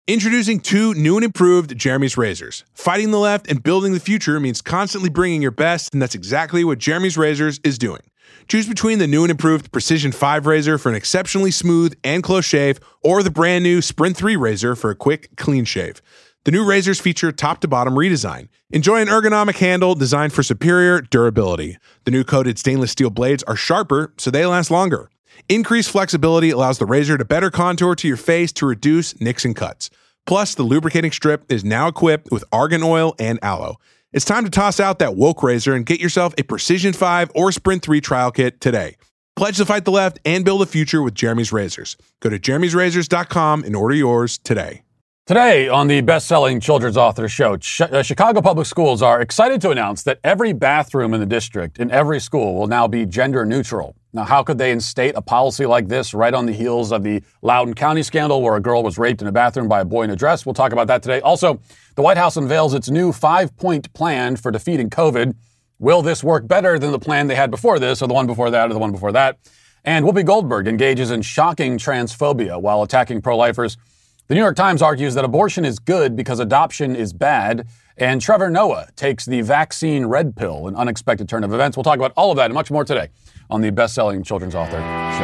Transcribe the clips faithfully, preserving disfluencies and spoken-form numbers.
Introducing two new and improved Jeremy's razors. Fighting the left and building the future means constantly bringing your best, and that's exactly what Jeremy's Razors is doing. Choose between the new and improved Precision five razor for an exceptionally smooth and close shave, or the brand new Sprint three razor for a quick, clean shave. The new razors feature top-to-bottom redesign. Enjoy an ergonomic handle designed for superior durability. The new coated stainless steel blades are sharper, so they last longer. Increased flexibility allows the razor to better contour to your face to reduce nicks and cuts. Plus, the lubricating strip is now equipped with argan oil and aloe. It's time to toss out that woke razor and get yourself a Precision five or Sprint three trial kit today. Pledge to fight the left and build a future with Jeremy's Razors. Go to jeremy's razors dot com and order yours today. Today on the best-selling children's author show, Ch- uh, Chicago Public Schools are excited to announce that every bathroom in the district in every school will now be gender neutral. Now, how could they instate a policy like this right on the heels of the Loudoun County scandal where a girl was raped in a bathroom by a boy in a dress? We'll talk about that today. Also, the White House unveils its new five-point plan for defeating COVID. Will this work better than the plan they had before this, or the one before that, or the one before that? And Whoopi Goldberg engages in shocking transphobia while attacking pro-lifers. The New York Times argues that abortion is good because adoption is bad. And Trevor Noah takes the vaccine red pill, an unexpected turn of events. We'll talk about all of that and much more today on the best-selling children's author show.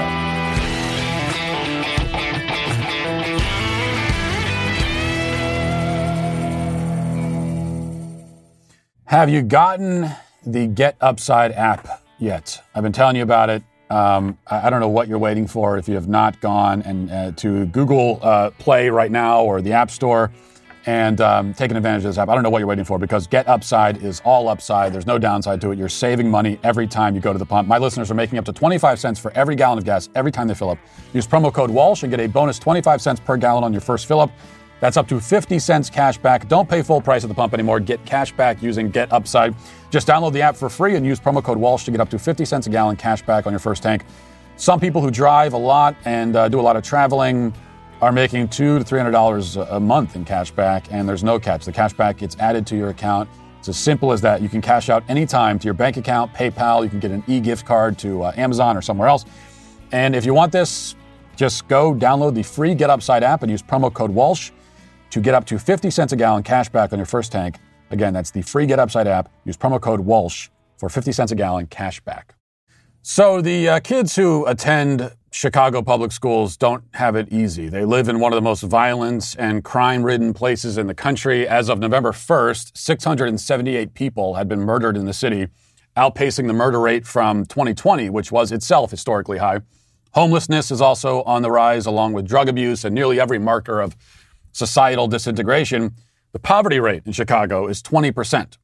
Have you gotten the Get Upside app yet? I've been telling you about it. Um, I, I don't know what you're waiting for if you have not gone and uh, to Google uh, Play right now or the App Store and um, taken advantage of this app. I don't know what you're waiting for because Get Upside is all upside. There's no downside to it. You're saving money every time you go to the pump. My listeners are making up to twenty-five cents for every gallon of gas every time they fill up. Use promo code Walsh and get a bonus twenty-five cents per gallon on your first fill up. That's up to fifty cents cash back. Don't pay full price at the pump anymore. Get cash back using Get Upside. Just download the app for free and use promo code Walsh to get up to fifty cents a gallon cash back on your first tank. Some people who drive a lot and uh, do a lot of traveling are making two hundred to three hundred dollars a month in cash back, and there's no catch. The cash back gets added to your account. It's as simple as that. You can cash out anytime to your bank account, PayPal. You can get an e-gift card to uh, Amazon or somewhere else. And if you want this, just go download the free Get Upside app and use promo code Walsh to get up to fifty cents a gallon cash back on your first tank. Again, that's the free Get Upside app. Use promo code Walsh for fifty cents a gallon cash back. So the uh, kids who attend Chicago public schools don't have it easy. They live in one of the most violent and crime-ridden places in the country. As of November first, six hundred seventy-eight people had been murdered in the city, outpacing the murder rate from twenty twenty, which was itself historically high. Homelessness is also on the rise, along with drug abuse and nearly every marker of societal disintegration. The poverty rate in Chicago is twenty percent.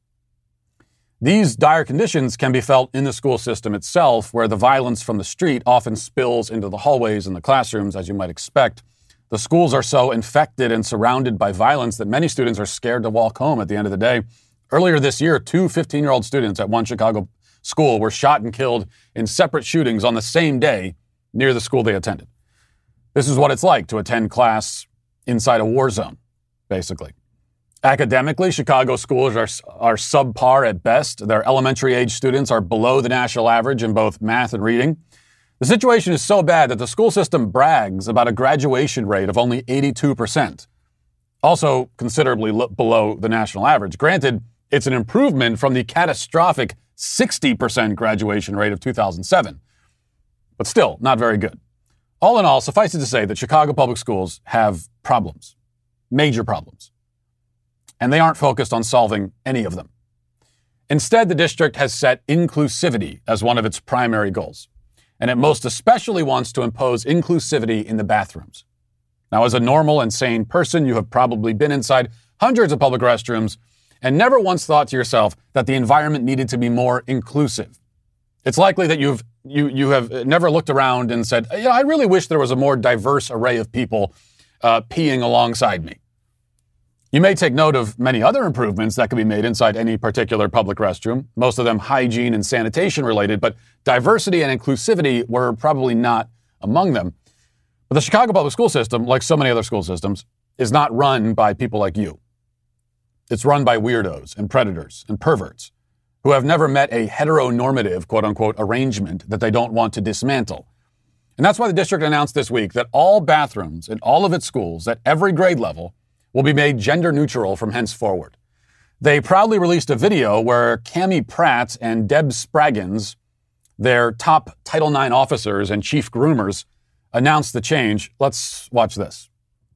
These dire conditions can be felt in the school system itself, where the violence from the street often spills into the hallways and the classrooms, as you might expect. The schools are so infected and surrounded by violence that many students are scared to walk home at the end of the day. Earlier this year, two fifteen-year-old students at one Chicago school were shot and killed in separate shootings on the same day near the school they attended. This is what it's like to attend class inside a war zone, basically. Academically, Chicago schools are, are subpar at best. Their elementary-age students are below the national average in both math and reading. The situation is so bad that the school system brags about a graduation rate of only eighty-two percent, also considerably lo- below the national average. Granted, it's an improvement from the catastrophic sixty percent graduation rate of two thousand seven, but still not very good. All in all, suffice it to say that Chicago public schools have problems, major problems. And they aren't focused on solving any of them. Instead, the district has set inclusivity as one of its primary goals. And it most especially wants to impose inclusivity in the bathrooms. Now, as a normal and sane person, you have probably been inside hundreds of public restrooms and never once thought to yourself that the environment needed to be more inclusive. It's likely that you've you you have never looked around and said, you know, I really wish there was a more diverse array of people uh, peeing alongside me. You may take note of many other improvements that can be made inside any particular public restroom, most of them hygiene and sanitation related, but diversity and inclusivity were probably not among them. But the Chicago public school system, like so many other school systems, is not run by people like you. It's run by weirdos and predators and perverts who have never met a heteronormative, quote-unquote, arrangement that they don't want to dismantle. And that's why the district announced this week that all bathrooms in all of its schools at every grade level will be made gender neutral from henceforward. They proudly released a video where Cami Pratt and Deb Spraggins, their top Title nine officers and chief groomers, announced the change. Let's watch this.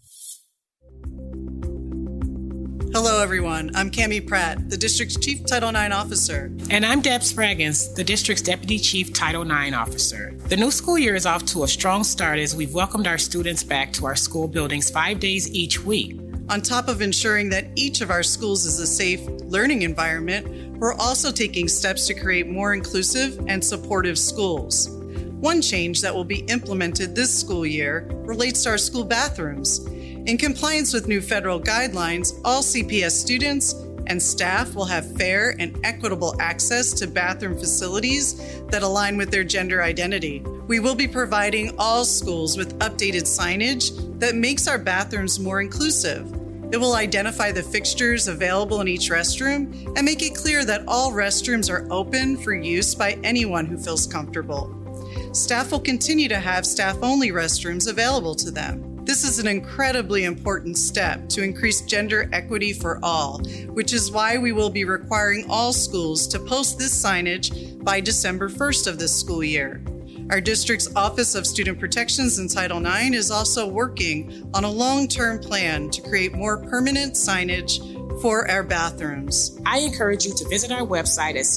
Hello, everyone. I'm Cami Pratt, the district's chief Title nine officer. And I'm Deb Spraggins, the district's deputy chief Title nine officer. The new school year is off to a strong start as we've welcomed our students back to our school buildings five days each week. On top of ensuring that each of our schools is a safe learning environment, we're also taking steps to create more inclusive and supportive schools. One change that will be implemented this school year relates to our school bathrooms. In compliance with new federal guidelines, all C P S students and staff will have fair and equitable access to bathroom facilities that align with their gender identity. We will be providing all schools with updated signage that makes our bathrooms more inclusive. It will identify the fixtures available in each restroom and make it clear that all restrooms are open for use by anyone who feels comfortable. Staff will continue to have staff-only restrooms available to them. This is an incredibly important step to increase gender equity for all, which is why we will be requiring all schools to post this signage by December first of this school year. Our district's Office of Student Protections in Title nine is also working on a long-term plan to create more permanent signage for our bathrooms. I encourage you to visit our website at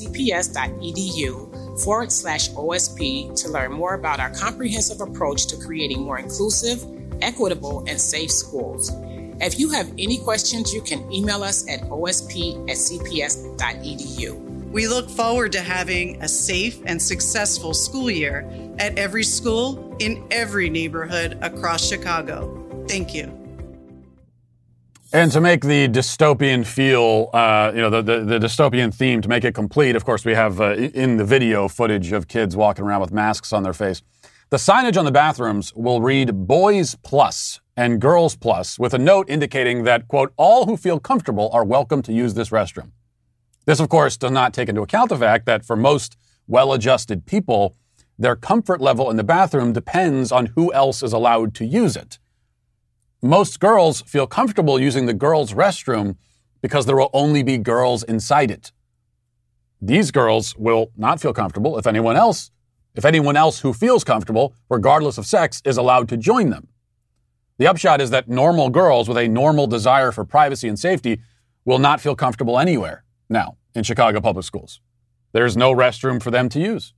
cps.edu forward slash OSP to learn more about our comprehensive approach to creating more inclusive, equitable, and safe schools. If you have any questions, you can email us at osp at cps.edu. We look forward to having a safe and successful school year at every school in every neighborhood across Chicago. Thank you. And to make the dystopian feel, uh, you know, the, the, the dystopian theme, to make it complete, of course, we have uh, in the video footage of kids walking around with masks on their face. The signage on the bathrooms will read Boys Plus and Girls Plus with a note indicating that, quote, all who feel comfortable are welcome to use this restroom. This, of course, does not take into account the fact that for most well-adjusted people, their comfort level in the bathroom depends on who else is allowed to use it. Most girls feel comfortable using the girls' restroom because there will only be girls inside it. These girls will not feel comfortable if anyone else, if anyone else who feels comfortable, regardless of sex, is allowed to join them. The upshot is that normal girls with a normal desire for privacy and safety will not feel comfortable anywhere now in Chicago public schools. There's no restroom for them to use.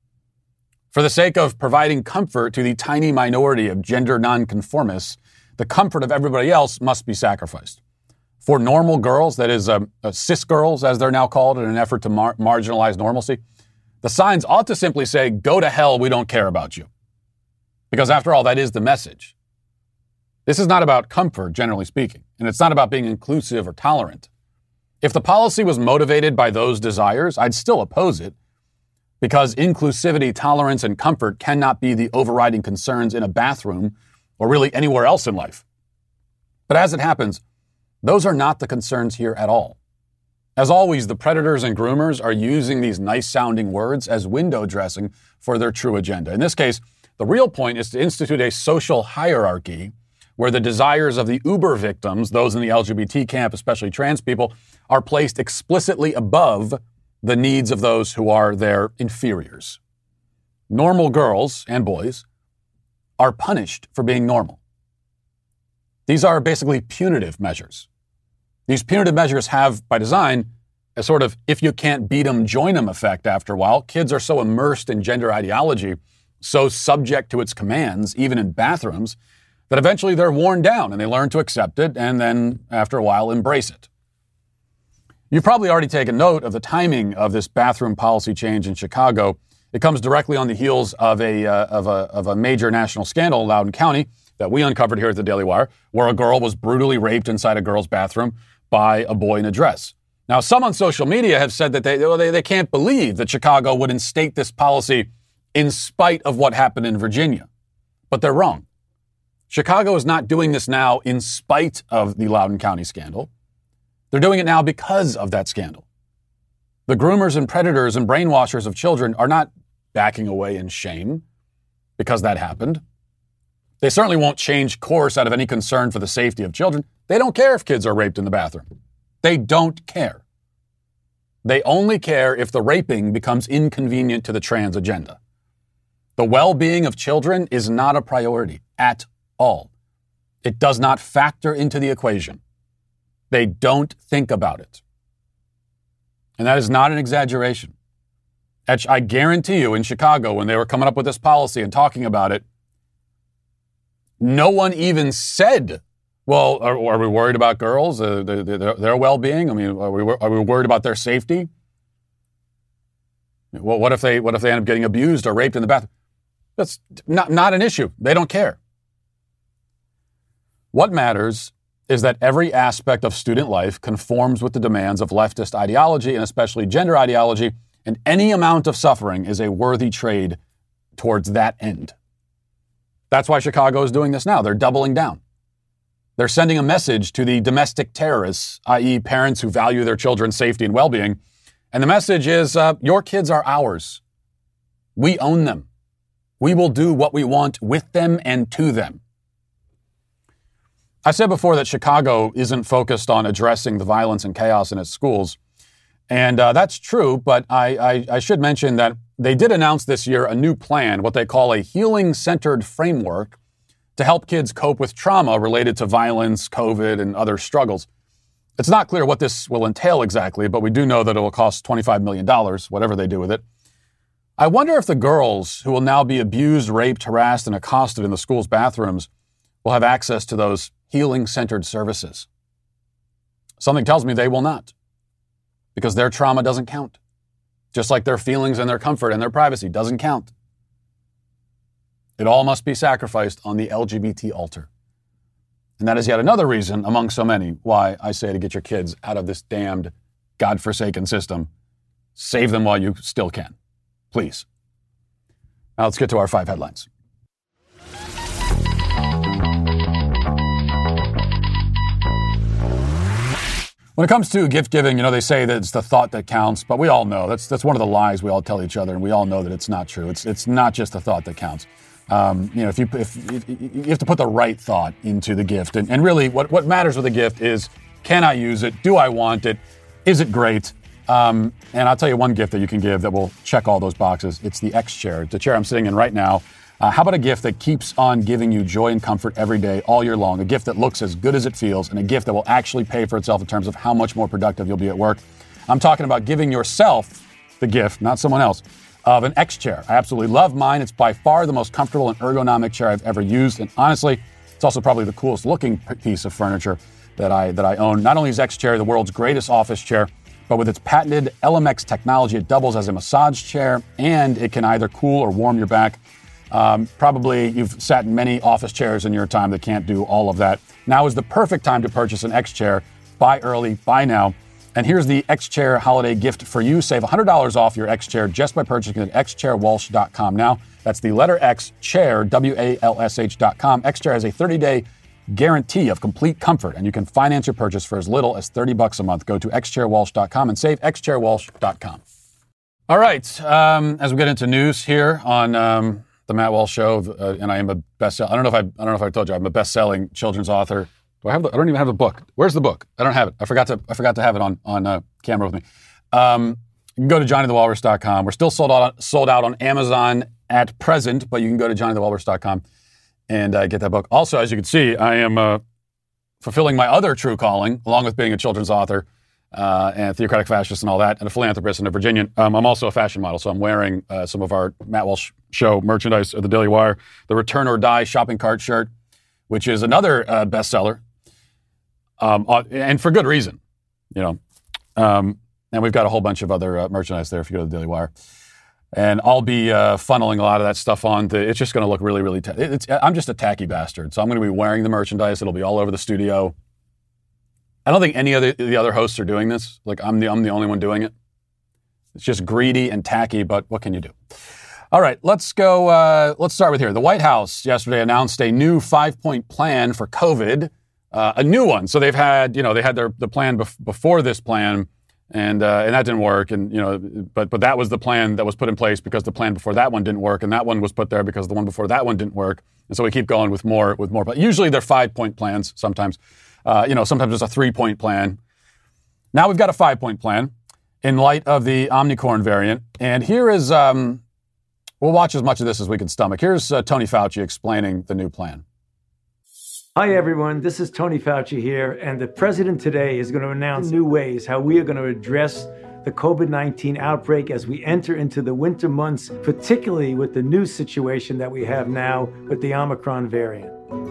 For the sake of providing comfort to the tiny minority of gender nonconformists, the comfort of everybody else must be sacrificed. For normal girls, that is, uh, uh, cis girls, as they're now called in an effort to mar- marginalize normalcy, the signs ought to simply say, go to hell, we don't care about you. Because after all, that is the message. This is not about comfort, generally speaking, and it's not about being inclusive or tolerant. If the policy was motivated by those desires, I'd still oppose it, because inclusivity, tolerance, and comfort cannot be the overriding concerns in a bathroom or really anywhere else in life. But as it happens, those are not the concerns here at all. As always, the predators and groomers are using these nice-sounding words as window dressing for their true agenda. In this case, the real point is to institute a social hierarchy where the desires of the Uber victims, those in the L G B T camp, especially trans people, are placed explicitly above the needs of those who are their inferiors. Normal girls and boys are punished for being normal. These are basically punitive measures. These punitive measures have, by design, a sort of if you can't beat them, join them effect after a while. Kids are so immersed in gender ideology, so subject to its commands, even in bathrooms, that eventually they're worn down and they learn to accept it and then, after a while, embrace it. You've probably already taken note of the timing of this bathroom policy change in Chicago. It comes directly on the heels of a, uh, of a, of a major national scandal in Loudoun County that we uncovered here at the Daily Wire, where a girl was brutally raped inside a girl's bathroom by a boy in a dress. Now, some on social media have said that they, they, they can't believe that Chicago would instate this policy in spite of what happened in Virginia. But they're wrong. Chicago is not doing this now in spite of the Loudoun County scandal. They're doing it now because of that scandal. The groomers and predators and brainwashers of children are not backing away in shame because that happened. They certainly won't change course out of any concern for the safety of children. They don't care if kids are raped in the bathroom. They don't care. They only care if the raping becomes inconvenient to the trans agenda. The well-being of children is not a priority at all. It does not factor into the equation. They don't think about it. And that is not an exaggeration. I guarantee you in Chicago, when they were coming up with this policy and talking about it, no one even said, well, are, are we worried about girls, uh, their, their, their well-being? I mean, are we, are we worried about their safety? Well, what if they what if they end up getting abused or raped in the bathroom? That's not, not an issue. They don't care. What matters is that every aspect of student life conforms with the demands of leftist ideology and especially gender ideology, and any amount of suffering is a worthy trade towards that end. That's why Chicago is doing this now. They're doubling down. They're sending a message to the domestic terrorists, that is parents who value their children's safety and well-being. And the message is, uh, your kids are ours. We own them. We will do what we want with them and to them. I said before that Chicago isn't focused on addressing the violence and chaos in its schools. And uh, that's true, but I, I, I should mention that they did announce this year a new plan, what they call a healing-centered framework to help kids cope with trauma related to violence, COVID, and other struggles. It's not clear what this will entail exactly, but we do know that it will cost twenty-five million dollars, whatever they do with it. I wonder if the girls who will now be abused, raped, harassed, and accosted in the school's bathrooms will have access to those healing-centered services. Something tells me they will not, because their trauma doesn't count. Just like their feelings and their comfort and their privacy doesn't count. It all must be sacrificed on the L G B T altar. And that is yet another reason, among so many, why I say to get your kids out of this damned, godforsaken system. Save them while you still can. Please. Now let's get to our five headlines. When it comes to gift giving, you know, they say that it's the thought that counts, but we all know that's that's one of the lies we all tell each other, and we all know that it's not true. It's it's not just the thought that counts. Um, you know, if you if, if you have to put the right thought into the gift, and, and really, what what matters with a gift is, can I use it? Do I want it? Is it great? Um, and I'll tell you one gift that you can give that will check all those boxes. It's the X chair, the chair I'm sitting in right now. Uh, how about a gift that keeps on giving you joy and comfort every day, all year long? A gift that looks as good as it feels, and a gift that will actually pay for itself in terms of how much more productive you'll be at work. I'm talking about giving yourself the gift, not someone else, of an X chair. I absolutely love mine. It's by far the most comfortable and ergonomic chair I've ever used. And honestly, it's also probably the coolest looking piece of furniture that I that I own. Not only is X chair the world's greatest office chair, but with its patented L M X technology, it doubles as a massage chair, and it can either cool or warm your back. Um, probably you've sat in many office chairs in your time that can't do all of that. Now is the perfect time to purchase an X chair. Buy early, buy now. And here's the X chair holiday gift for you. Save one hundred dollars off your X chair just by purchasing at x chair walsh dot com now. That's the letter X, chair, W A L S H dot com. X chair has a thirty-day guarantee of complete comfort, and you can finance your purchase for as little as thirty bucks a month. Go to x chair walsh dot com and save x chair walsh dot com. All right, um, as we get into news here on um, the Matt Walsh Show, uh, and I am a best. I don't know if I. I don't know if I told you I'm a best-selling children's author. Do I have? The, I don't even have the book. Where's the book? I don't have it. I forgot to. I forgot to have it on on uh, camera with me. Um, you can go to johnny the walrus dot com. We're still sold out sold out on Amazon at present, but you can go to johnny the walrus dot com and uh, get that book. Also, as you can see, I am uh, fulfilling my other true calling, along with being a children's author uh, and theocratic fascist and all that, and a philanthropist and a Virginian. Um, I'm also a fashion model, so I'm wearing uh, some of our Matt Walsh Show merchandise at the Daily Wire. The Return or Die shopping cart shirt, which is another uh, bestseller, um, and for good reason, you know. Um, and we've got a whole bunch of other uh, merchandise there if you go to the Daily Wire. And I'll be uh, funneling a lot of that stuff on. To, it's just going to look really, really. Ta- it's, I'm just a tacky bastard, so I'm going to be wearing the merchandise. It'll be all over the studio. I don't think any of the, the other hosts are doing this. Like I'm the I'm the only one doing it. It's just greedy and tacky, but what can you do? All right, let's go. Uh, let's start with here. The White House yesterday announced a new five-point plan for COVID, uh, a new one. So they've had, you know, they had their the plan bef- before this plan. And uh, and that didn't work, and you know, but but that was the plan that was put in place because the plan before that one didn't work, and that one was put there because the one before that one didn't work, and so we keep going with more with more. But usually they're five point plans sometimes. Uh, you know, sometimes it's a three-point plan. Now we've got a five-point plan in light of the Omicron variant. And here is, um, we'll watch as much of this as we can stomach. Here's uh, Tony Fauci explaining the new plan. Hi, everyone. This is Tony Fauci here. And the president today is going to announce new ways how we are going to address the COVID nineteen outbreak as we enter into the winter months, particularly with the new situation that we have now with the Omicron variant.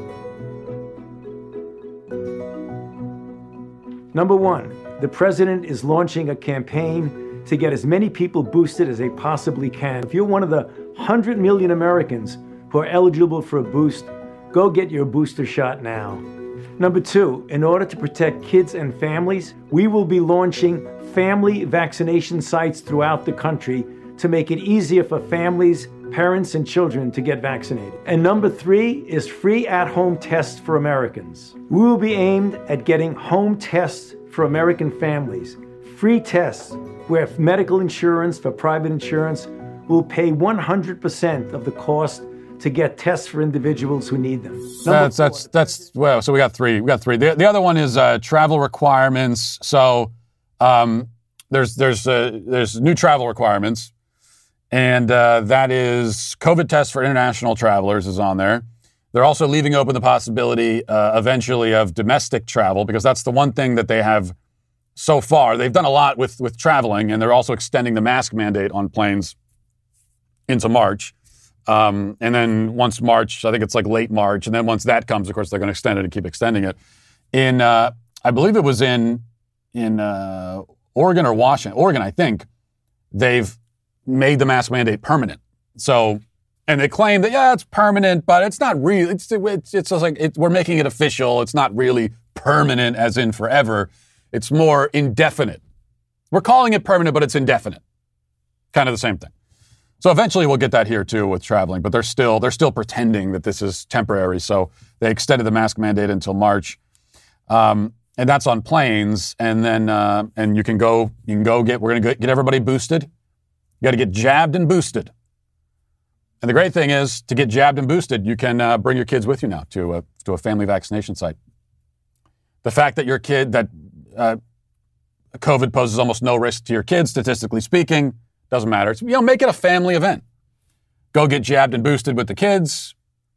Number one, the president is launching a campaign to get as many people boosted as they possibly can. If you're one of the one hundred million Americans who are eligible for a boost, go get your booster shot now. Number two, in order to protect kids and families, we will be launching family vaccination sites throughout the country to make it easier for families, parents, and children to get vaccinated. And number three is free at-home tests for Americans. We will be aimed at getting home tests for American families, free tests where medical insurance for private insurance will pay one hundred percent of the cost to get tests for individuals who need them. Number That's, that's, that's, well, so we got three. We got three. The, the other one is uh, travel requirements. So um, there's, there's, uh, there's new travel requirements. And uh, that is COVID tests for international travelers is on there. They're also leaving open the possibility uh, eventually of domestic travel, because that's the one thing that they have so far. They've done a lot with, with traveling, and they're also extending the mask mandate on planes into March. Um, and then once March, I think it's like late March. And then once that comes, of course, they're going to extend it and keep extending it. In, uh, I believe it was in, in uh, Oregon or Washington, Oregon, I think, they've made the mask mandate permanent. So, and they claim that, yeah, it's permanent, but it's not real. It's, it's, it's just like, it, we're making it official. It's not really permanent as in forever. It's more indefinite. We're calling it permanent, but it's indefinite. Kind of the same thing. So eventually we'll get that here too with traveling, but they're still they're still pretending that this is temporary. So they extended the mask mandate until March, um, and that's on planes. And then uh, and you can go you can go get we're going to get everybody boosted. You got to get jabbed and boosted. And the great thing is, to get jabbed and boosted, you can uh, bring your kids with you now to a to a family vaccination site. The fact that your kid that uh, COVID poses almost no risk to your kids, statistically speaking. Doesn't matter. It's, you know, make it a family event. Go get jabbed and boosted with the kids.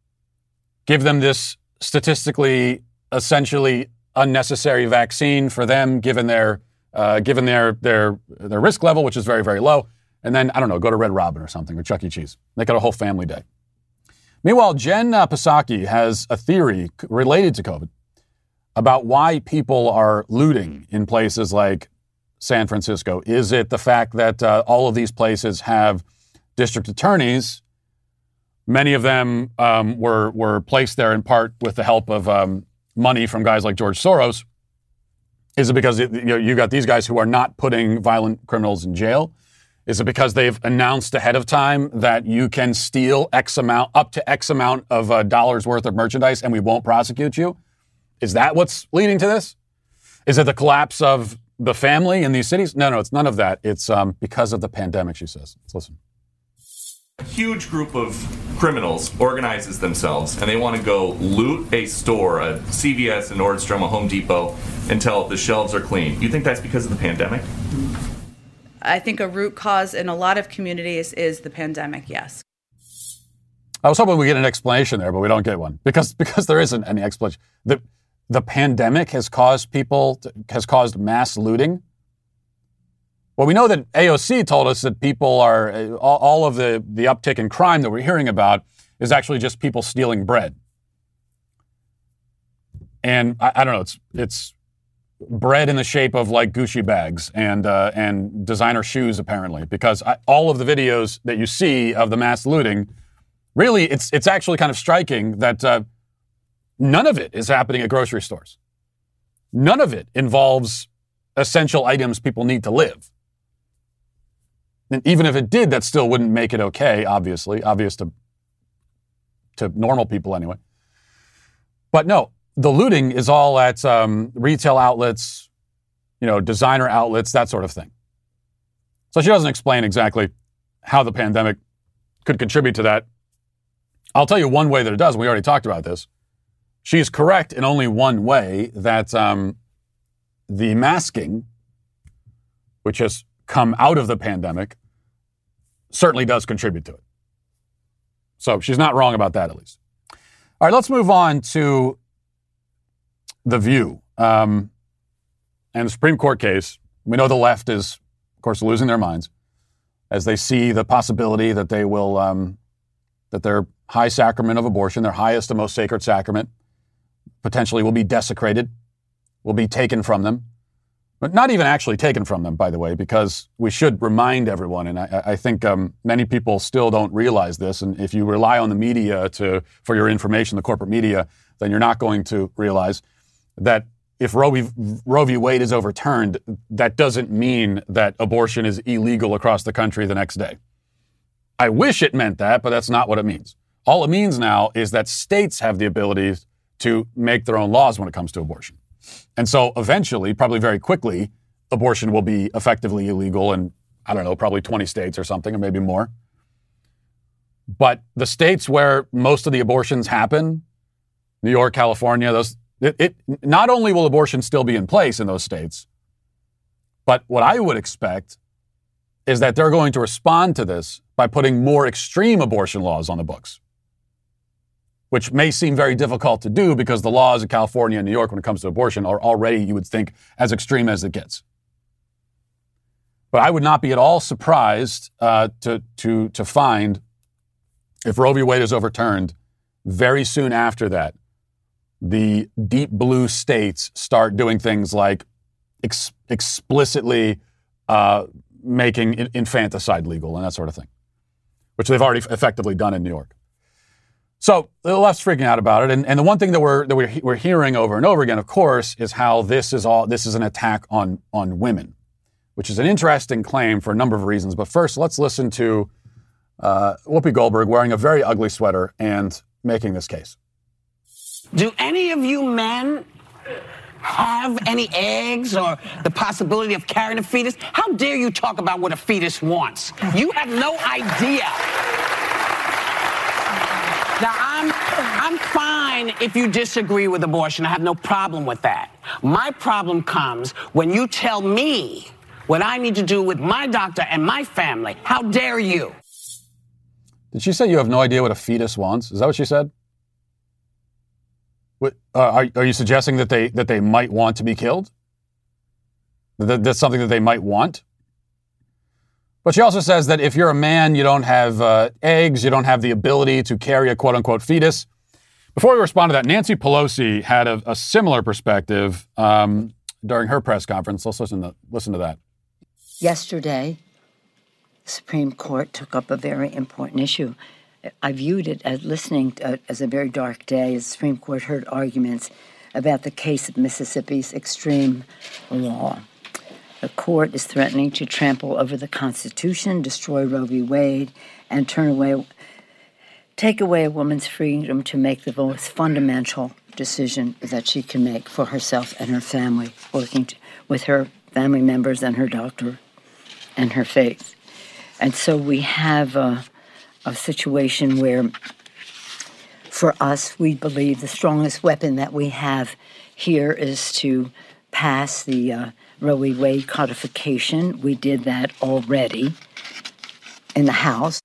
Give them this statistically, essentially unnecessary vaccine for them, given their uh, given their their their risk level, which is very, very low. And then, I don't know, go to Red Robin or something, or Chuck E. Cheese. Make it a whole family day. Meanwhile, Jen uh, Psaki has a theory related to COVID about why people are looting in places like San Francisco. Is it the fact that uh, all of these places have district attorneys? Many of them um, were were placed there in part with the help of um, money from guys like George Soros. Is it because it, you know, you got these guys who are not putting violent criminals in jail? Is it because they've announced ahead of time that you can steal X amount, up to X amount of uh, dollars worth of merchandise, and we won't prosecute you? Is that what's leading to this? Is it the collapse of the family in these cities? No, no, it's none of that. It's um, because of the pandemic, she says. Let's listen. A huge group of criminals organizes themselves, and they want to go loot a store, a C V S, a Nordstrom, a Home Depot, until the shelves are clean. You think that's because of the pandemic? I think a root cause in a lot of communities is the pandemic, yes. I was hoping we get an explanation there, but we don't get one because because there isn't any explanation. The the pandemic has caused people to, has caused mass looting. Well, we know that A O C told us that people are all, all of the the uptick in crime that we're hearing about is actually just people stealing bread. And I, I don't know, it's it's bread in the shape of like Gucci bags and uh, and designer shoes apparently, because I, all of the videos that you see of the mass looting. Really, it's it's actually kind of striking that uh, none of it is happening at grocery stores. None of it involves essential items people need to live. And even if it did, that still wouldn't make it okay, obviously. Obvious to, to normal people anyway. But no, the looting is all at um, retail outlets, you know, designer outlets, that sort of thing. So she doesn't explain exactly how the pandemic could contribute to that. I'll tell you one way that it does. We already talked about this. she's correct in only one way, that um, the masking, which has come out of the pandemic, certainly does contribute to it. So she's not wrong about that, at least. All right, let's move on to The View um, and the Supreme Court case. We know the left is, of course, losing their minds as they see the possibility that they will, um, that their high sacrament of abortion, their highest and most sacred sacrament, potentially will be desecrated, will be taken from them. But not even actually taken from them, by the way, because we should remind everyone, and I, I think um, many people still don't realize this, and if you rely on the media to for your information, the corporate media, then you're not going to realize that if Roe v. Roe v. Wade is overturned, that doesn't mean that abortion is illegal across the country the next day. I wish it meant that, but that's not what it means. All it means now is that states have the ability to make their own laws when it comes to abortion. And so eventually, probably very quickly, abortion will be effectively illegal in, I don't know, probably twenty states or something, or maybe more. But the states where most of the abortions happen, New York, California, those, it, it not only will abortion still be in place in those states, but what I would expect is that they're going to respond to this by putting more extreme abortion laws on the books, which may seem very difficult to do because the laws in California and New York when it comes to abortion are already, you would think, as extreme as it gets. But I would not be at all surprised uh, to, to, to find, if Roe v. Wade is overturned, very soon after that, the deep blue states start doing things like ex- explicitly uh, making infanticide legal and that sort of thing, which they've already effectively done in New York. So the left's freaking out about it, and, and the one thing that we're that we're, we're hearing over and over again, of course, is how this is all this is an attack on on women, which is an interesting claim for a number of reasons. But first, let's listen to uh, Whoopi Goldberg wearing a very ugly sweater and making this case. Do any of you men have any eggs or the possibility of carrying a fetus? How dare you talk about what a fetus wants? You have no idea. Now, I'm, I'm fine if you disagree with abortion. I have no problem with that. My problem comes when you tell me what I need to do with my doctor and my family. How dare you? Did she say you have no idea what a fetus wants? Is that what she said? What, uh, are, are you suggesting that they that they might want to be killed? That that's something that they might want? But she also says that if you're a man, you don't have uh, eggs, you don't have the ability to carry a quote-unquote fetus. Before we respond to that, Nancy Pelosi had a, a similar perspective um, during her press conference. Let's listen to, listen to that. Yesterday, the Supreme Court took up a very important issue. I viewed it as listening to, as a very dark day as the Supreme Court heard arguments about the case of Mississippi's extreme law. The court is threatening to trample over the Constitution, destroy Roe v. Wade, and turn away, take away a woman's freedom to make the most fundamental decision that she can make for herself and her family, working to, with her family members and her doctor and her faith. And so we have a, a situation where, for us, we believe the strongest weapon that we have here is to pass the uh, Roe v. Wade codification. We did that already in the House.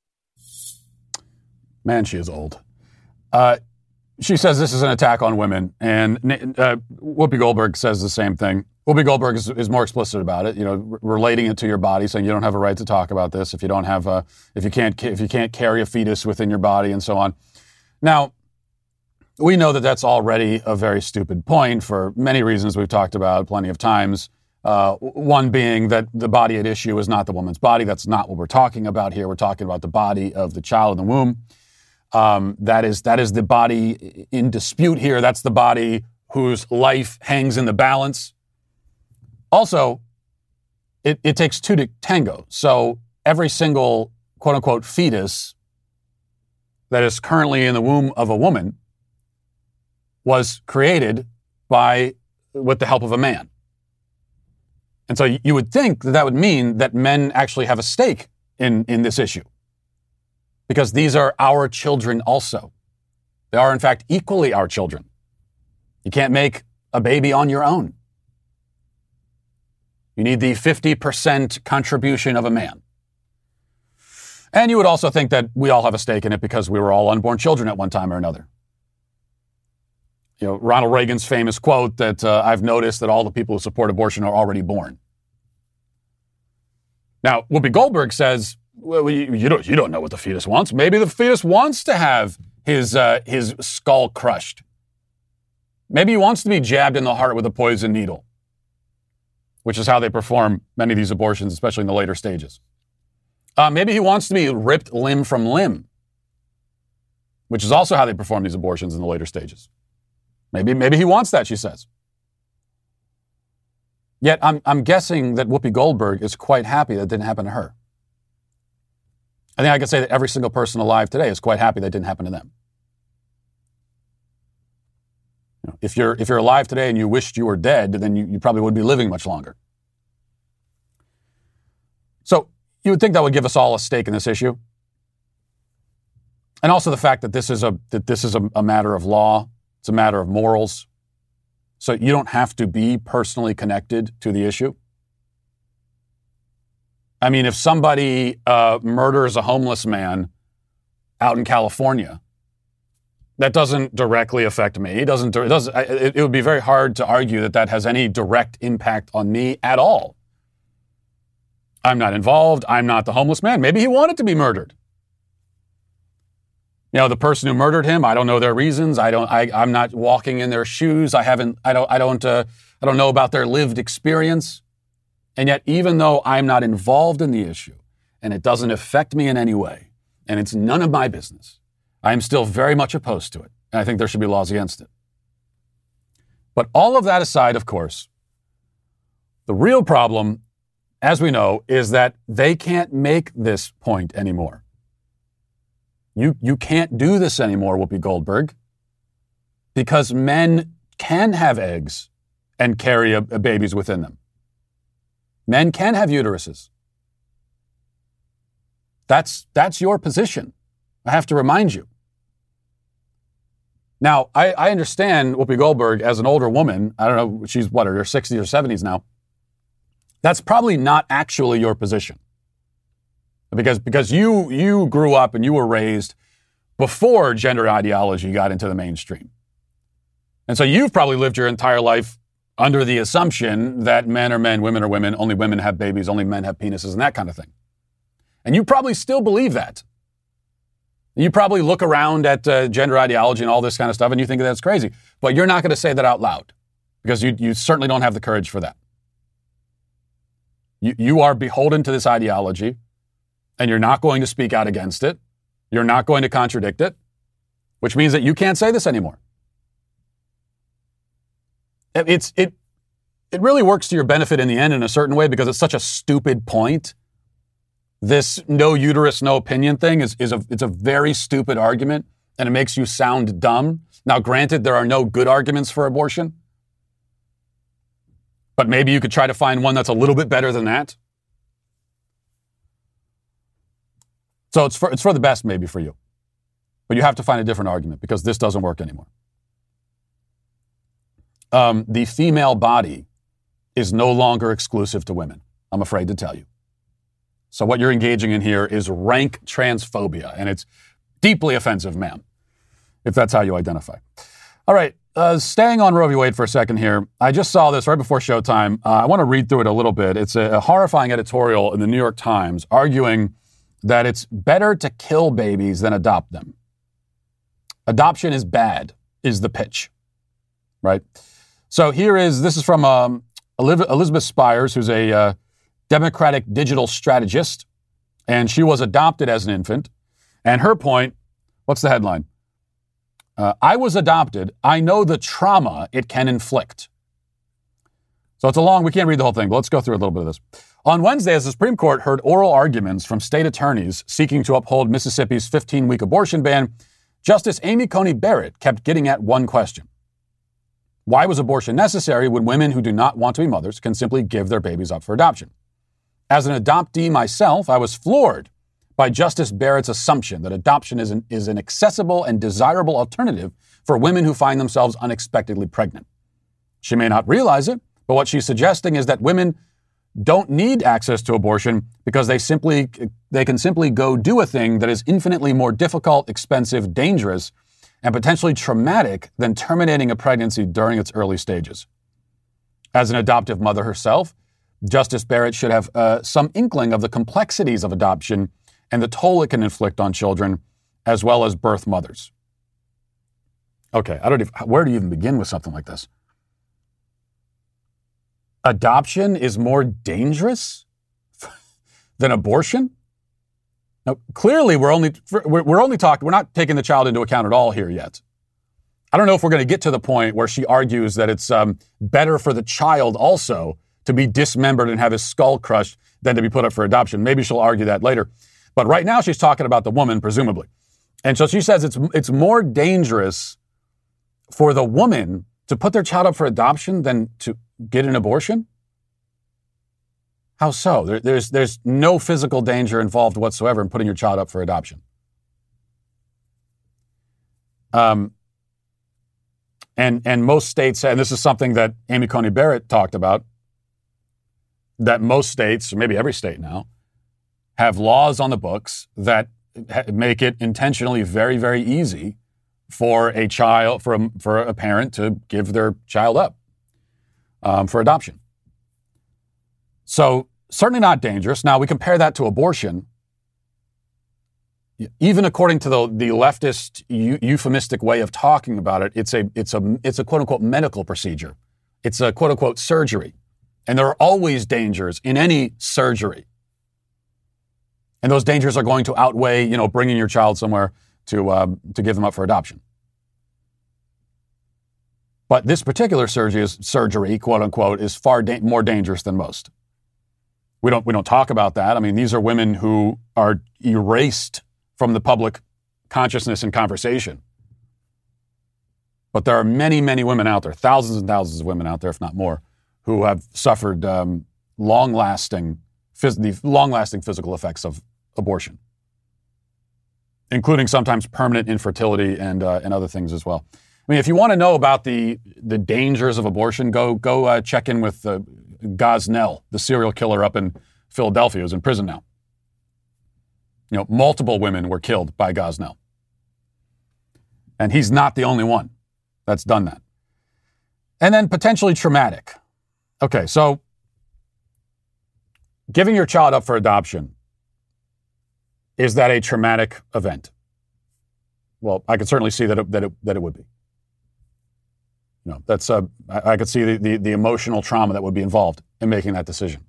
Man, she is old. Uh, she says this is an attack on women, and uh, Whoopi Goldberg says the same thing. Whoopi Goldberg is, is more explicit about it, you know, r- relating it to your body, saying you don't have a right to talk about this if you don't have a, if you can't, if you can't carry a fetus within your body, and so on. Now, we know that that's already a very stupid point for many reasons we've talked about plenty of times. Uh, one being that the body at issue is not the woman's body. That's not what we're talking about here. We're talking about the body of the child in the womb. Um, that is that is the body in dispute here. That's the body whose life hangs in the balance. Also, it, it takes two to tango. So every single quote-unquote fetus that is currently in the womb of a woman was created by with the help of a man. And so you would think that that would mean that men actually have a stake in, in this issue, because these are our children also. They are, in fact, equally our children. You can't make a baby on your own. You need the fifty percent contribution of a man. And you would also think that we all have a stake in it because we were all unborn children at one time or another. You know, Ronald Reagan's famous quote that uh, I've noticed that all the people who support abortion are already born. Now, Whoopi Goldberg says, well, you, you don't you don't know what the fetus wants. Maybe the fetus wants to have his uh, his skull crushed. Maybe he wants to be jabbed in the heart with a poison needle, which is how they perform many of these abortions, especially in the later stages. Uh, maybe he wants to be ripped limb from limb, which is also how they perform these abortions in the later stages. Maybe, maybe he wants that, she says. Yet I'm, I'm guessing that Whoopi Goldberg is quite happy that didn't happen to her. I think I could say that every single person alive today is quite happy that didn't happen to them. You know, if you're if you're alive today and you wished you were dead, then you, you probably would be living much longer. So you would think that would give us all a stake in this issue. And also the fact that this is a that this is a, a matter of law. It's a matter of morals. So you don't have to be personally connected to the issue. I mean, if somebody uh, murders a homeless man out in California, that doesn't directly affect me. It doesn't. It doesn't. It, it would be very hard to argue that that has any direct impact on me at all. I'm not involved. I'm not the homeless man. Maybe he wanted to be murdered. You know, the person who murdered him, I don't know their reasons. I don't. I, I'm not walking in their shoes. I haven't. I don't. I don't. Uh, I don't know about their lived experience. And yet, even though I'm not involved in the issue, and it doesn't affect me in any way, and it's none of my business, I am still very much opposed to it. And I think there should be laws against it. But all of that aside, of course, the real problem, as we know, is that they can't make this point anymore. You, you can't do this anymore, Whoopi Goldberg, because men can have eggs and carry a, a babies within them. Men can have uteruses. That's, that's your position. I have to remind you. Now, I, I understand Whoopi Goldberg as an older woman. I don't know, she's what, in her sixties or seventies now. That's probably not actually your position. Because, because you, you grew up and you were raised before gender ideology got into the mainstream. And so you've probably lived your entire life under the assumption that men are men, women are women, only women have babies, only men have penises, and that kind of thing. And you probably still believe that. You probably look around at uh, gender ideology and all this kind of stuff, and you think that's crazy. But you're not going to say that out loud, because you, you certainly don't have the courage for that. You, you are beholden to this ideology, and you're not going to speak out against it. You're not going to contradict it, which means that you can't say this anymore. It's, it, it really works to your benefit in the end in a certain way, because it's such a stupid point. This no uterus, no opinion thing is, is a, it's a very stupid argument, and it makes you sound dumb. Now, granted, there are no good arguments for abortion, but maybe you could try to find one that's a little bit better than that. So it's for, it's for the best maybe for you, but you have to find a different argument, because this doesn't work anymore. Um, the female body is no longer exclusive to women, I'm afraid to tell you. So what you're engaging in here is rank transphobia, and it's deeply offensive, ma'am, if that's how you identify. All right, uh, staying on Roe v. Wade for a second here. I just saw this right before showtime. Uh, I want to read through it a little bit. It's a, a horrifying editorial in the New York Times arguing that it's better to kill babies than adopt them. Adoption is bad, is the pitch, right? So here is, this is from um, Elizabeth Spires, who's a uh, Democratic digital strategist, and she was adopted as an infant. And her point, what's the headline? Uh, I was adopted. I know the trauma it can inflict. So it's a long, we can't read the whole thing, but let's go through a little bit of this. On Wednesday, as the Supreme Court heard oral arguments from state attorneys seeking to uphold Mississippi's fifteen-week abortion ban, Justice Amy Coney Barrett kept getting at one question. Why was abortion necessary when women who do not want to be mothers can simply give their babies up for adoption? As an adoptee myself, I was floored by Justice Barrett's assumption that adoption is an, is an accessible and desirable alternative for women who find themselves unexpectedly pregnant. She may not realize it, but what she's suggesting is that women don't need access to abortion because they simply they can simply go do a thing that is infinitely more difficult, expensive, dangerous, and potentially traumatic than terminating a pregnancy during its early stages. As an adoptive mother herself, Justice Barrett should have uh, some inkling of the complexities of adoption and the toll it can inflict on children, as well as birth mothers. Okay, I don't even, where do you even begin with something like this? Adoption is more dangerous than abortion? Now, clearly, we're only we're, we're only talking. We're not taking the child into account at all here yet. I don't know if we're going to get to the point where she argues that it's um, better for the child also to be dismembered and have his skull crushed than to be put up for adoption. Maybe she'll argue that later. But right now, she's talking about the woman, presumably, and so she says it's it's more dangerous for the woman to put their child up for adoption than to get an abortion? How so? There, there's, there's no physical danger involved whatsoever in putting your child up for adoption. Um, and, and most states, and this is something that Amy Coney Barrett talked about, that most states, or maybe every state now, have laws on the books that make it intentionally very, very easy for a child, for a, for a parent to give their child up um, for adoption. So certainly not dangerous. Now we compare that to abortion. Even according to the, the leftist eu- euphemistic way of talking about it, it's a it's a it's a quote unquote medical procedure. It's a quote unquote surgery, and there are always dangers in any surgery. And those dangers are going to outweigh, you know, bringing your child somewhere to um, to give them up for adoption. But this particular surgery, is, surgery, quote unquote, is far da- more dangerous than most. We don't we don't talk about that. I mean, these are women who are erased from the public consciousness and conversation. But there are many, many women out there, thousands and thousands of women out there, if not more, who have suffered um, long-lasting, phys- the long-lasting physical effects of abortion, including sometimes permanent infertility and uh, and other things as well. I mean, if you want to know about the the dangers of abortion, go go uh, check in with uh, Gosnell, the serial killer up in Philadelphia, who's in prison now. You know, multiple women were killed by Gosnell, and he's not the only one that's done that. And then potentially traumatic. Okay, so giving your child up for adoption, is that a traumatic event? Well, I could certainly see that it, that it, that it would be. You know, that's uh, I, I could see the, the, the emotional trauma that would be involved in making that decision.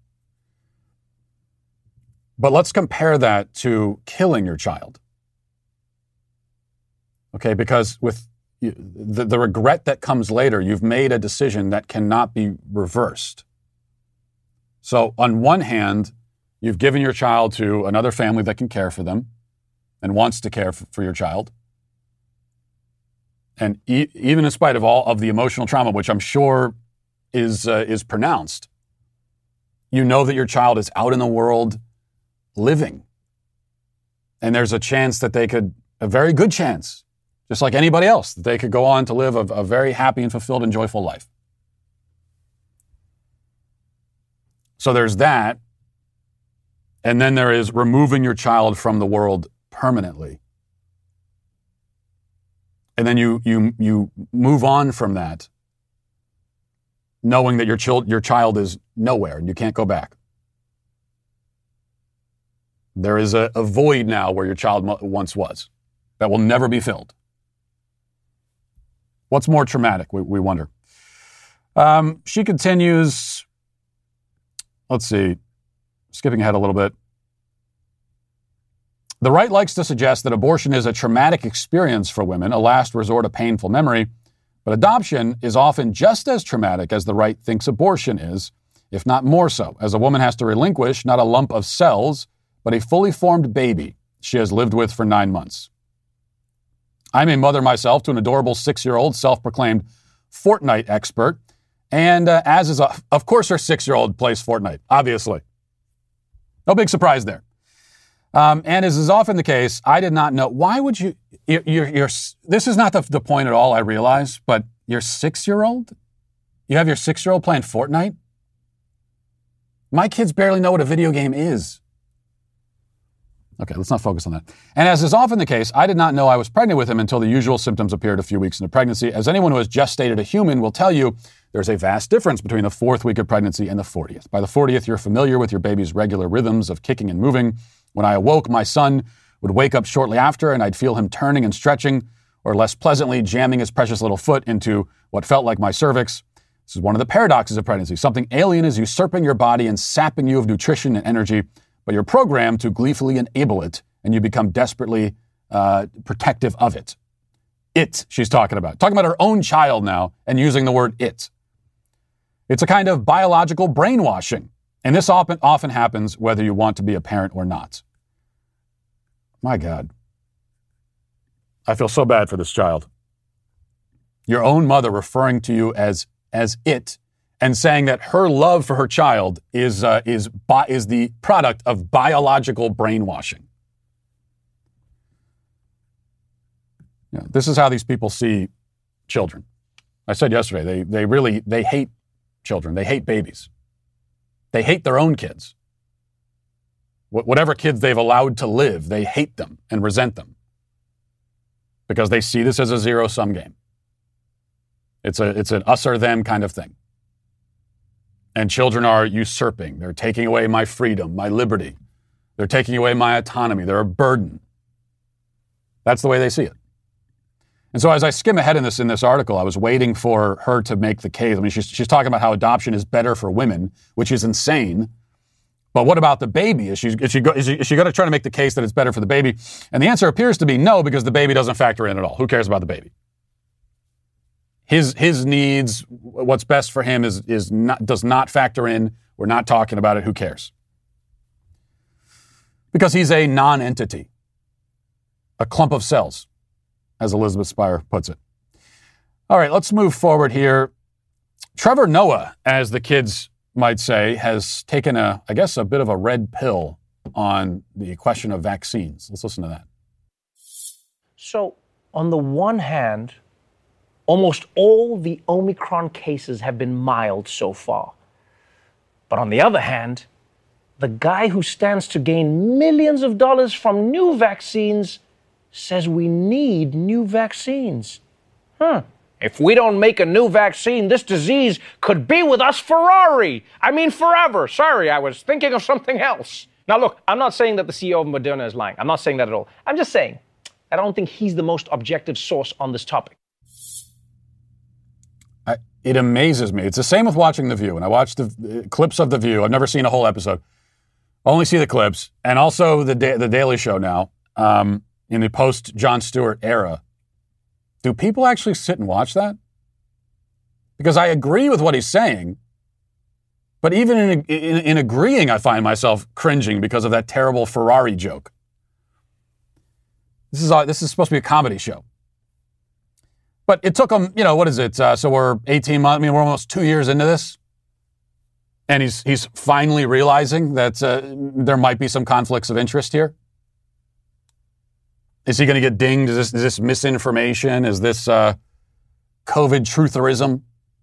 But let's compare that to killing your child. Okay, because with the, the regret that comes later, you've made a decision that cannot be reversed. So on one hand, you've given your child to another family that can care for them and wants to care for, for your child. And e- even in spite of all of the emotional trauma, which I'm sure is uh, is pronounced, you know that your child is out in the world living. And there's a chance that they could, a very good chance, just like anybody else, that they could go on to live a, a very happy and fulfilled and joyful life. So there's that. And then there is removing your child from the world permanently. And then you you you move on from that, knowing that your child your child is nowhere and you can't go back. There is a, a void now where your child mo- once was that will never be filled. What's more traumatic, we, we wonder. Um, she continues, let's see, skipping ahead a little bit. The right likes to suggest that abortion is a traumatic experience for women, a last resort, a painful memory, but adoption is often just as traumatic as the right thinks abortion is, if not more so, as a woman has to relinquish not a lump of cells, but a fully formed baby she has lived with for nine months. I'm a mother myself to an adorable six-year-old self-proclaimed Fortnite expert, and uh, as is, a, of course, her six-year-old plays Fortnite, obviously. No big surprise there. Um, and as is often the case, I did not know. Why would you? You're, you're, you're, this is not the, the point at all, I realize, but your six-year-old? You have your six-year-old playing Fortnite? My kids barely know what a video game is. Okay, let's not focus on that. And as is often the case, I did not know I was pregnant with him until the usual symptoms appeared a few weeks into pregnancy. As anyone who has gestated a human will tell you, there's a vast difference between the fourth week of pregnancy and the fortieth. By the fortieth, you're familiar with your baby's regular rhythms of kicking and moving. When I awoke, my son would wake up shortly after, and I'd feel him turning and stretching, or less pleasantly, jamming his precious little foot into what felt like my cervix. This is one of the paradoxes of pregnancy. Something alien is usurping your body and sapping you of nutrition and energy, but you're programmed to gleefully enable it, and you become desperately uh, protective of it. It, she's talking about. Talking about her own child now, and using the word it. It's a kind of biological brainwashing, and this often, often happens whether you want to be a parent or not. My God. I feel so bad for this child. Your own mother referring to you as, as it, and saying that her love for her child is uh, is bi- is the product of biological brainwashing. You know, this is how these people see children. I said yesterday, they they really they hate children. They hate babies. They hate their own kids. Wh- whatever kids they've allowed to live, they hate them and resent them because they see this as a zero-sum game. It's a it's an us or them kind of thing. And children are usurping. They're taking away my freedom, my liberty. They're taking away my autonomy. They're a burden. That's the way they see it. And so as I skim ahead in this in this article, I was waiting for her to make the case. I mean, she's, she's talking about how adoption is better for women, which is insane. But what about the baby? Is she, is she, is she, is she going to try to make the case that it's better for the baby? And the answer appears to be no, because the baby doesn't factor in at all. Who cares about the baby? His his needs, what's best for him is is not does not factor in. We're not talking about it. Who cares? Because he's a non-entity, a clump of cells, as Elizabeth Spire puts it. All right, let's move forward here. Trevor Noah, as the kids might say, has taken a, I guess, a bit of a red pill on the question of vaccines. Let's listen to that. So, on the one hand, almost all the Omicron cases have been mild so far. But on the other hand, the guy who stands to gain millions of dollars from new vaccines says we need new vaccines. Huh. If we don't make a new vaccine, this disease could be with us Ferrari. I mean, forever. Sorry, I was thinking of something else. Now, look, I'm not saying that the C E O of Moderna is lying. I'm not saying that at all. I'm just saying I don't think he's the most objective source on this topic. I, it amazes me. It's the same with watching The View. And I watch the uh, clips of The View. I've never seen a whole episode. I only see the clips. And also the da- the Daily Show now, um, in the post-Jon Stewart era. Do people actually sit and watch that? Because I agree with what he's saying. But even in, in, in agreeing, I find myself cringing because of that terrible Ferrari joke. This is, this is supposed to be a comedy show. But it took him, you know, what is it? Uh, so we're eighteen months, I mean, we're almost two years into this. And he's he's finally realizing that uh, there might be some conflicts of interest here. Is he going to get dinged? Is this, is this misinformation? Is this uh, COVID trutherism?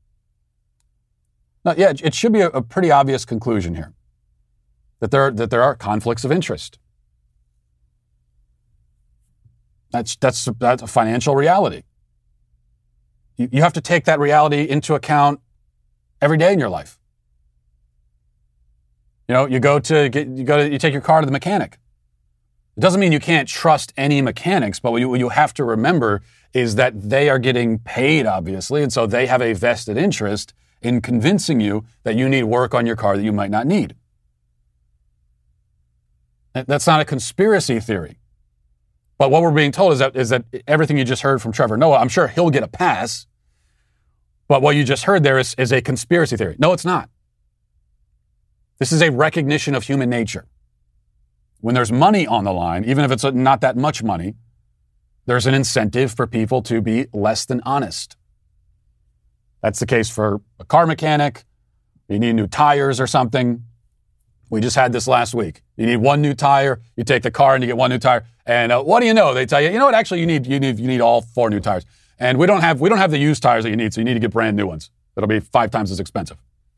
No, yeah, it should be a, a pretty obvious conclusion here. That there, that there are conflicts of interest. That's, that's, that's a financial reality. You, you have to take that reality into account every day in your life. You know, you go to get, you go to, you take your car to the mechanic. It doesn't mean you can't trust any mechanics, but what you, what you have to remember is that they are getting paid, obviously, and so they have a vested interest in convincing you that you need work on your car that you might not need. That's not a conspiracy theory. But what we're being told is that is that everything you just heard from Trevor Noah, I'm sure he'll get a pass, but what you just heard there is, is a conspiracy theory. No, it's not. This is a recognition of human nature. When there's money on the line, even if it's not that much money, there's an incentive for people to be less than honest. That's the case for a car mechanic. You need new tires or something. We just had this last week. You need one new tire. You take the car and you get one new tire. And uh, what do you know? They tell you, you know what? Actually, you need you need you need all four new tires. And we don't have we don't have the used tires that you need, so you need to get brand new ones. It'll be five times as expensive.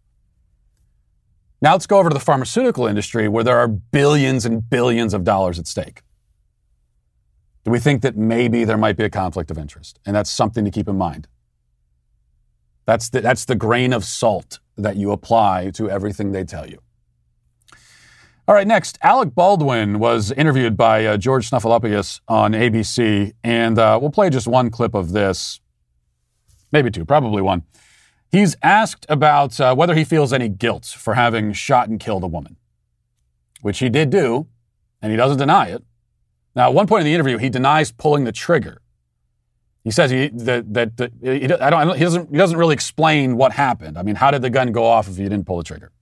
Now let's go over to the pharmaceutical industry, where there are billions and billions of dollars at stake. Do we think that maybe there might be a conflict of interest? And that's something to keep in mind. That's the, that's the grain of salt that you apply to everything they tell you. All right, next, Alec Baldwin was interviewed by uh, George Snuffleupagus on A B C, and uh, we'll play just one clip of this, maybe two, probably one. He's asked about uh, whether he feels any guilt for having shot and killed a woman, which he did do, and he doesn't deny it. Now, at one point in the interview, he denies pulling the trigger. He says he that that, that he, I don't, he doesn't he doesn't really explain what happened. I mean, how did the gun go off if you didn't pull the trigger?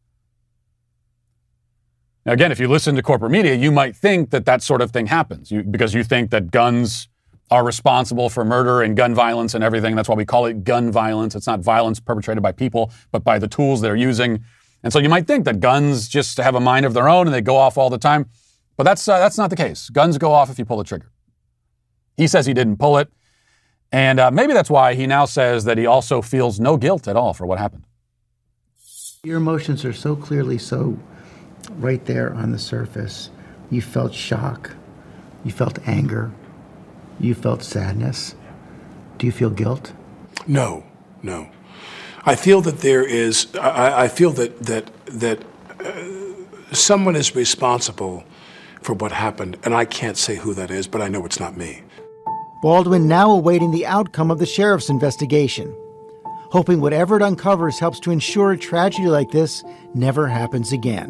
Now, again, if you listen to corporate media, you might think that that sort of thing happens you, because you think that guns are responsible for murder and gun violence and everything. That's why we call it gun violence. It's not violence perpetrated by people, but by the tools they're using. And so you might think that guns just have a mind of their own and they go off all the time. But that's uh, that's not the case. Guns go off if you pull the trigger. He says he didn't pull it. And uh, maybe that's why he now says that he also feels no guilt at all for what happened. Your emotions are so clearly so right there on the surface. You felt shock. You felt anger. You felt sadness. Do you feel guilt? No, no. I feel that there is, I, I feel that, that, that uh, someone is responsible for what happened, and I can't say who that is, but I know it's not me. Baldwin now awaiting the outcome of the sheriff's investigation, hoping whatever it uncovers helps to ensure a tragedy like this never happens again.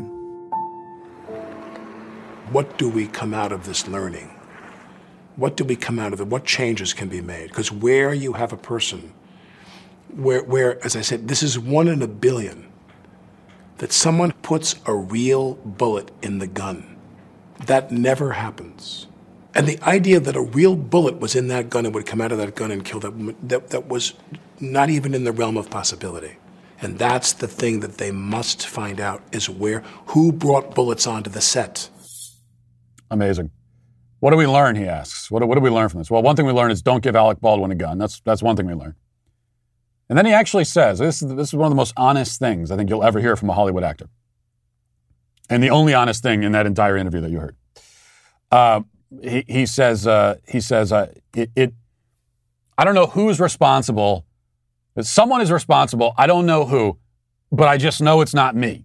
What do we come out of this learning? What do we come out of it? What changes can be made? Because where you have a person, where, where, as I said, this is one in a billion, that someone puts a real bullet in the gun. That never happens. And the idea that a real bullet was in that gun and would come out of that gun and kill that woman, that, that was not even in the realm of possibility. And that's the thing that they must find out, is where, who brought bullets onto the set. Amazing. What do we learn, he asks. What do, what do we learn from this? Well, one thing we learn is don't give Alec Baldwin a gun. That's that's one thing we learn. And then he actually says, this is, this is one of the most honest things I think you'll ever hear from a Hollywood actor. And the only honest thing in that entire interview that you heard. Uh, he, he says, uh, he says, uh, it, it, I don't know who's responsible. Someone is responsible. I don't know who, but I just know it's not me.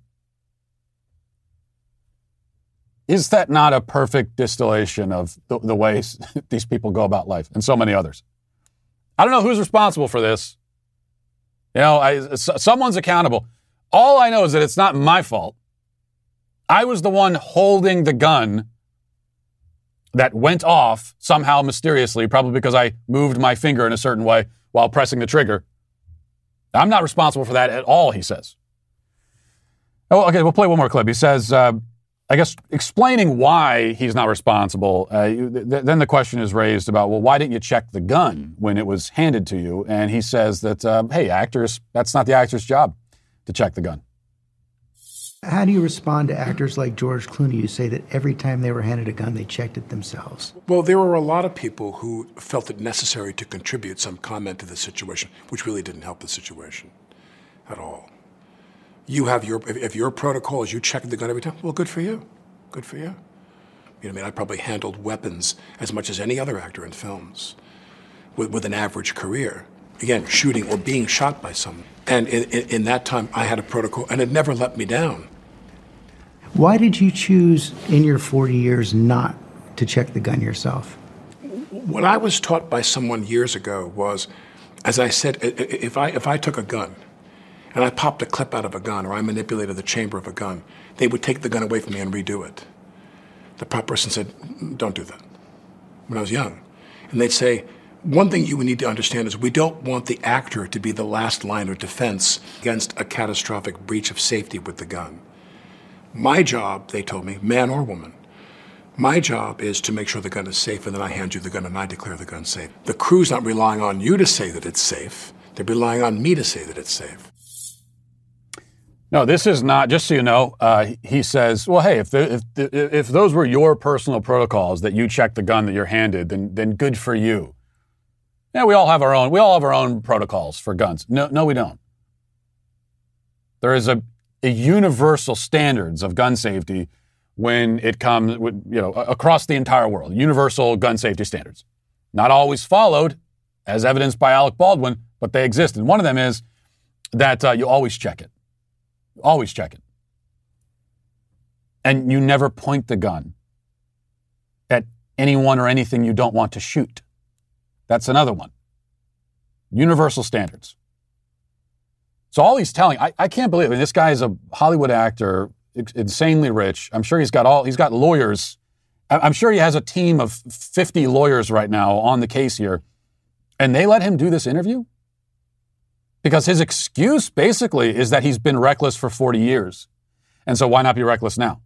Is that not a perfect distillation of the, the ways these people go about life, and so many others? I don't know who's responsible for this. You know, I, someone's accountable. All I know is that it's not my fault. I was the one holding the gun that went off somehow mysteriously, probably because I moved my finger in a certain way while pressing the trigger. I'm not responsible for that at all, he says. Oh, okay, we'll play one more clip. He says, uh, I guess explaining why he's not responsible, uh, th- then the question is raised about, well, why didn't you check the gun when it was handed to you? And he says that, uh, hey, actors, that's not the actor's job to check the gun. How do you respond to actors like George Clooney who say that every time they were handed a gun, they checked it themselves? Well, there were a lot of people who felt it necessary to contribute some comment to the situation, which really didn't help the situation at all. You have your, if, if your protocol is you check the gun every time, well, good for you. Good for you. You know what I mean? I probably handled weapons as much as any other actor in films with, with an average career. Again, shooting or being shot by someone. And in, in, in that time, I had a protocol, and it never let me down. Why did you choose in your forty years not to check the gun yourself? What I was taught by someone years ago was, as I said, if I, if I took a gun, and I popped a clip out of a gun, or I manipulated the chamber of a gun, they would take the gun away from me and redo it. The prop person said, don't do that, when I was young. And they'd say, one thing you would need to understand is we don't want the actor to be the last line of defense against a catastrophic breach of safety with the gun. My job, they told me, man or woman, my job is to make sure the gun is safe, and then I hand you the gun and I declare the gun safe. The crew's not relying on you to say that it's safe. They're relying on me to say that it's safe. No, this is not, just so you know, uh, he says, well, hey, if the, if the, if those were your personal protocols that you check the gun that you're handed, then then good for you. Yeah, we all have our own, we all have our own protocols for guns. No, no, we don't. There is a, a universal standards of gun safety when it comes, with, you know, across the entire world. Universal gun safety standards. Not always followed, as evidenced by Alec Baldwin, but they exist. And one of them is that uh, you always check it. Always check it. And you never point the gun at anyone or anything you don't want to shoot. That's another one. Universal standards. So all he's telling, I, I can't believe it. I mean, this guy is a Hollywood actor, insanely rich. I'm sure he's got all, he's got lawyers. I'm sure he has a team of fifty lawyers right now on the case here. And they let him do this interview? Because his excuse basically is that he's been reckless for forty years. And so why not be reckless now?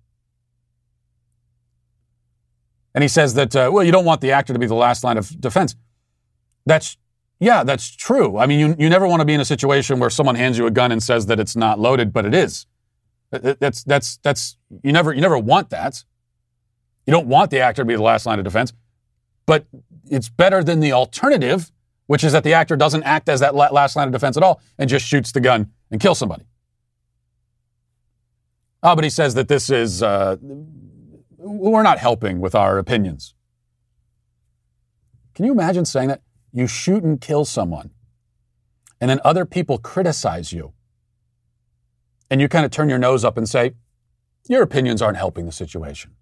And he says that, uh, well, you don't want the actor to be the last line of defense. That's, yeah, that's true. I mean, you, you never want to be in a situation where someone hands you a gun and says that it's not loaded, but it is. That's, that's, that's, you never, you never want that. You don't want the actor to be the last line of defense, but it's better than the alternative, which is that the actor doesn't act as that last line of defense at all and just shoots the gun and kills somebody. Oh, but he says that this is, uh, we're not helping with our opinions. Can you imagine saying that? You shoot and kill someone, and then other people criticize you, and you kind of turn your nose up and say, your opinions aren't helping the situation.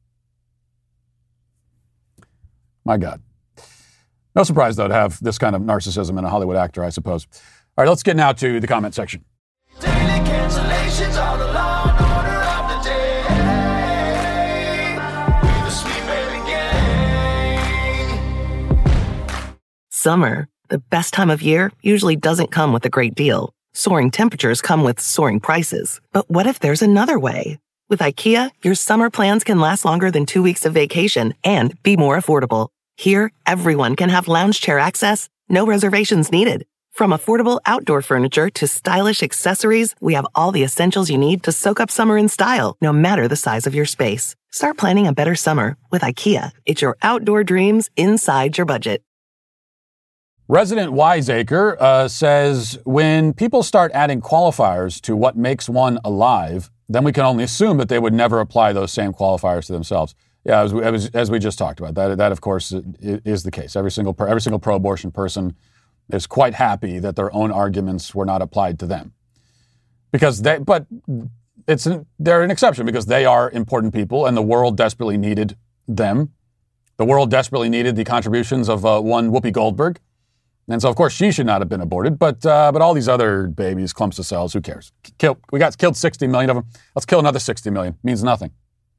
My God. No surprise, though, to have this kind of narcissism in a Hollywood actor, I suppose. All right, let's get now to the comment section. Daily cancellations are the law and order of the day. With the Sweet Baby Gang. Summer, the best time of year, usually doesn't come with a great deal. Soaring temperatures come with soaring prices. But what if there's another way? With IKEA, your summer plans can last longer than two weeks of vacation and be more affordable. Here, everyone can have lounge chair access, no reservations needed. From affordable outdoor furniture to stylish accessories, we have all the essentials you need to soak up summer in style, no matter the size of your space. Start planning a better summer with IKEA. It's your outdoor dreams inside your budget. Resident Wiseacre uh, says, when people start adding qualifiers to what makes one alive, then we can only assume that they would never apply those same qualifiers to themselves. Yeah, as we, as, as we just talked about, that, that of course is the case. Every single every single pro-abortion person is quite happy that their own arguments were not applied to them, because they. But it's an, they're an exception because they are important people, and the world desperately needed them. The world desperately needed the contributions of uh, one Whoopi Goldberg, and so of course she should not have been aborted. But uh, but all these other babies, clumps of cells, who cares? Kill, we got killed sixty million of them. Let's kill another sixty million. Means nothing.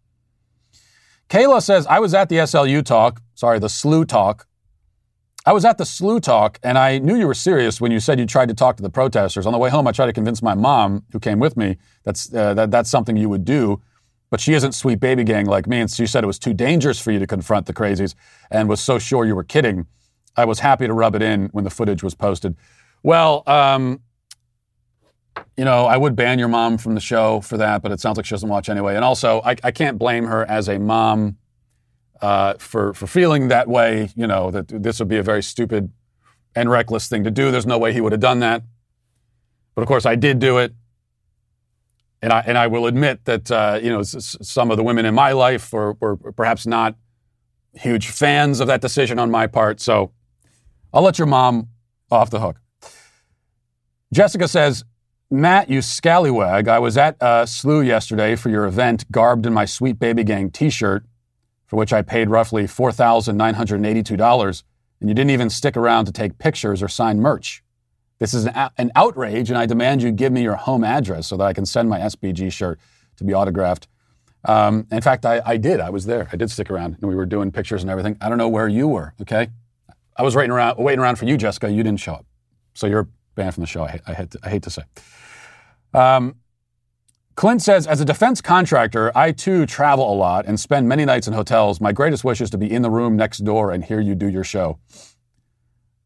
Kayla says, I was at the S L U talk, sorry, the S L U talk. I was at the S L U talk, and I knew you were serious when you said you tried to talk to the protesters. On the way home, I tried to convince my mom, who came with me, that's, uh, that that's something you would do, but she isn't Sweet Baby Gang like me, and she said it was too dangerous for you to confront the crazies and was so sure you were kidding. I was happy to rub it in when the footage was posted. Well, um... you know, I would ban your mom from the show for that, but it sounds like she doesn't watch anyway. And also, I, I can't blame her as a mom uh, for for feeling that way, you know, that this would be a very stupid and reckless thing to do. There's no way he would have done that. But of course, I did do it. And I and I will admit that, uh, you know, s- some of the women in my life were, were perhaps not huge fans of that decision on my part. So I'll let your mom off the hook. Jessica says, Matt, you scallywag, I was at uh, S L U yesterday for your event, garbed in my Sweet Baby Gang t-shirt, for which I paid roughly four thousand nine hundred eighty-two dollars, and you didn't even stick around to take pictures or sign merch. This is an, an outrage, and I demand you give me your home address so that I can send my S B G shirt to be autographed. Um, in fact, I, I did. I was there. I did stick around, and we were doing pictures and everything. I don't know where you were, okay? I was waiting around, waiting around for you, Jessica. You didn't show up. So you're banned from the show, I, I, hate, to, I hate to say. Um, Clint says, as a defense contractor, I too travel a lot and spend many nights in hotels. My greatest wish is to be in the room next door and hear you do your show.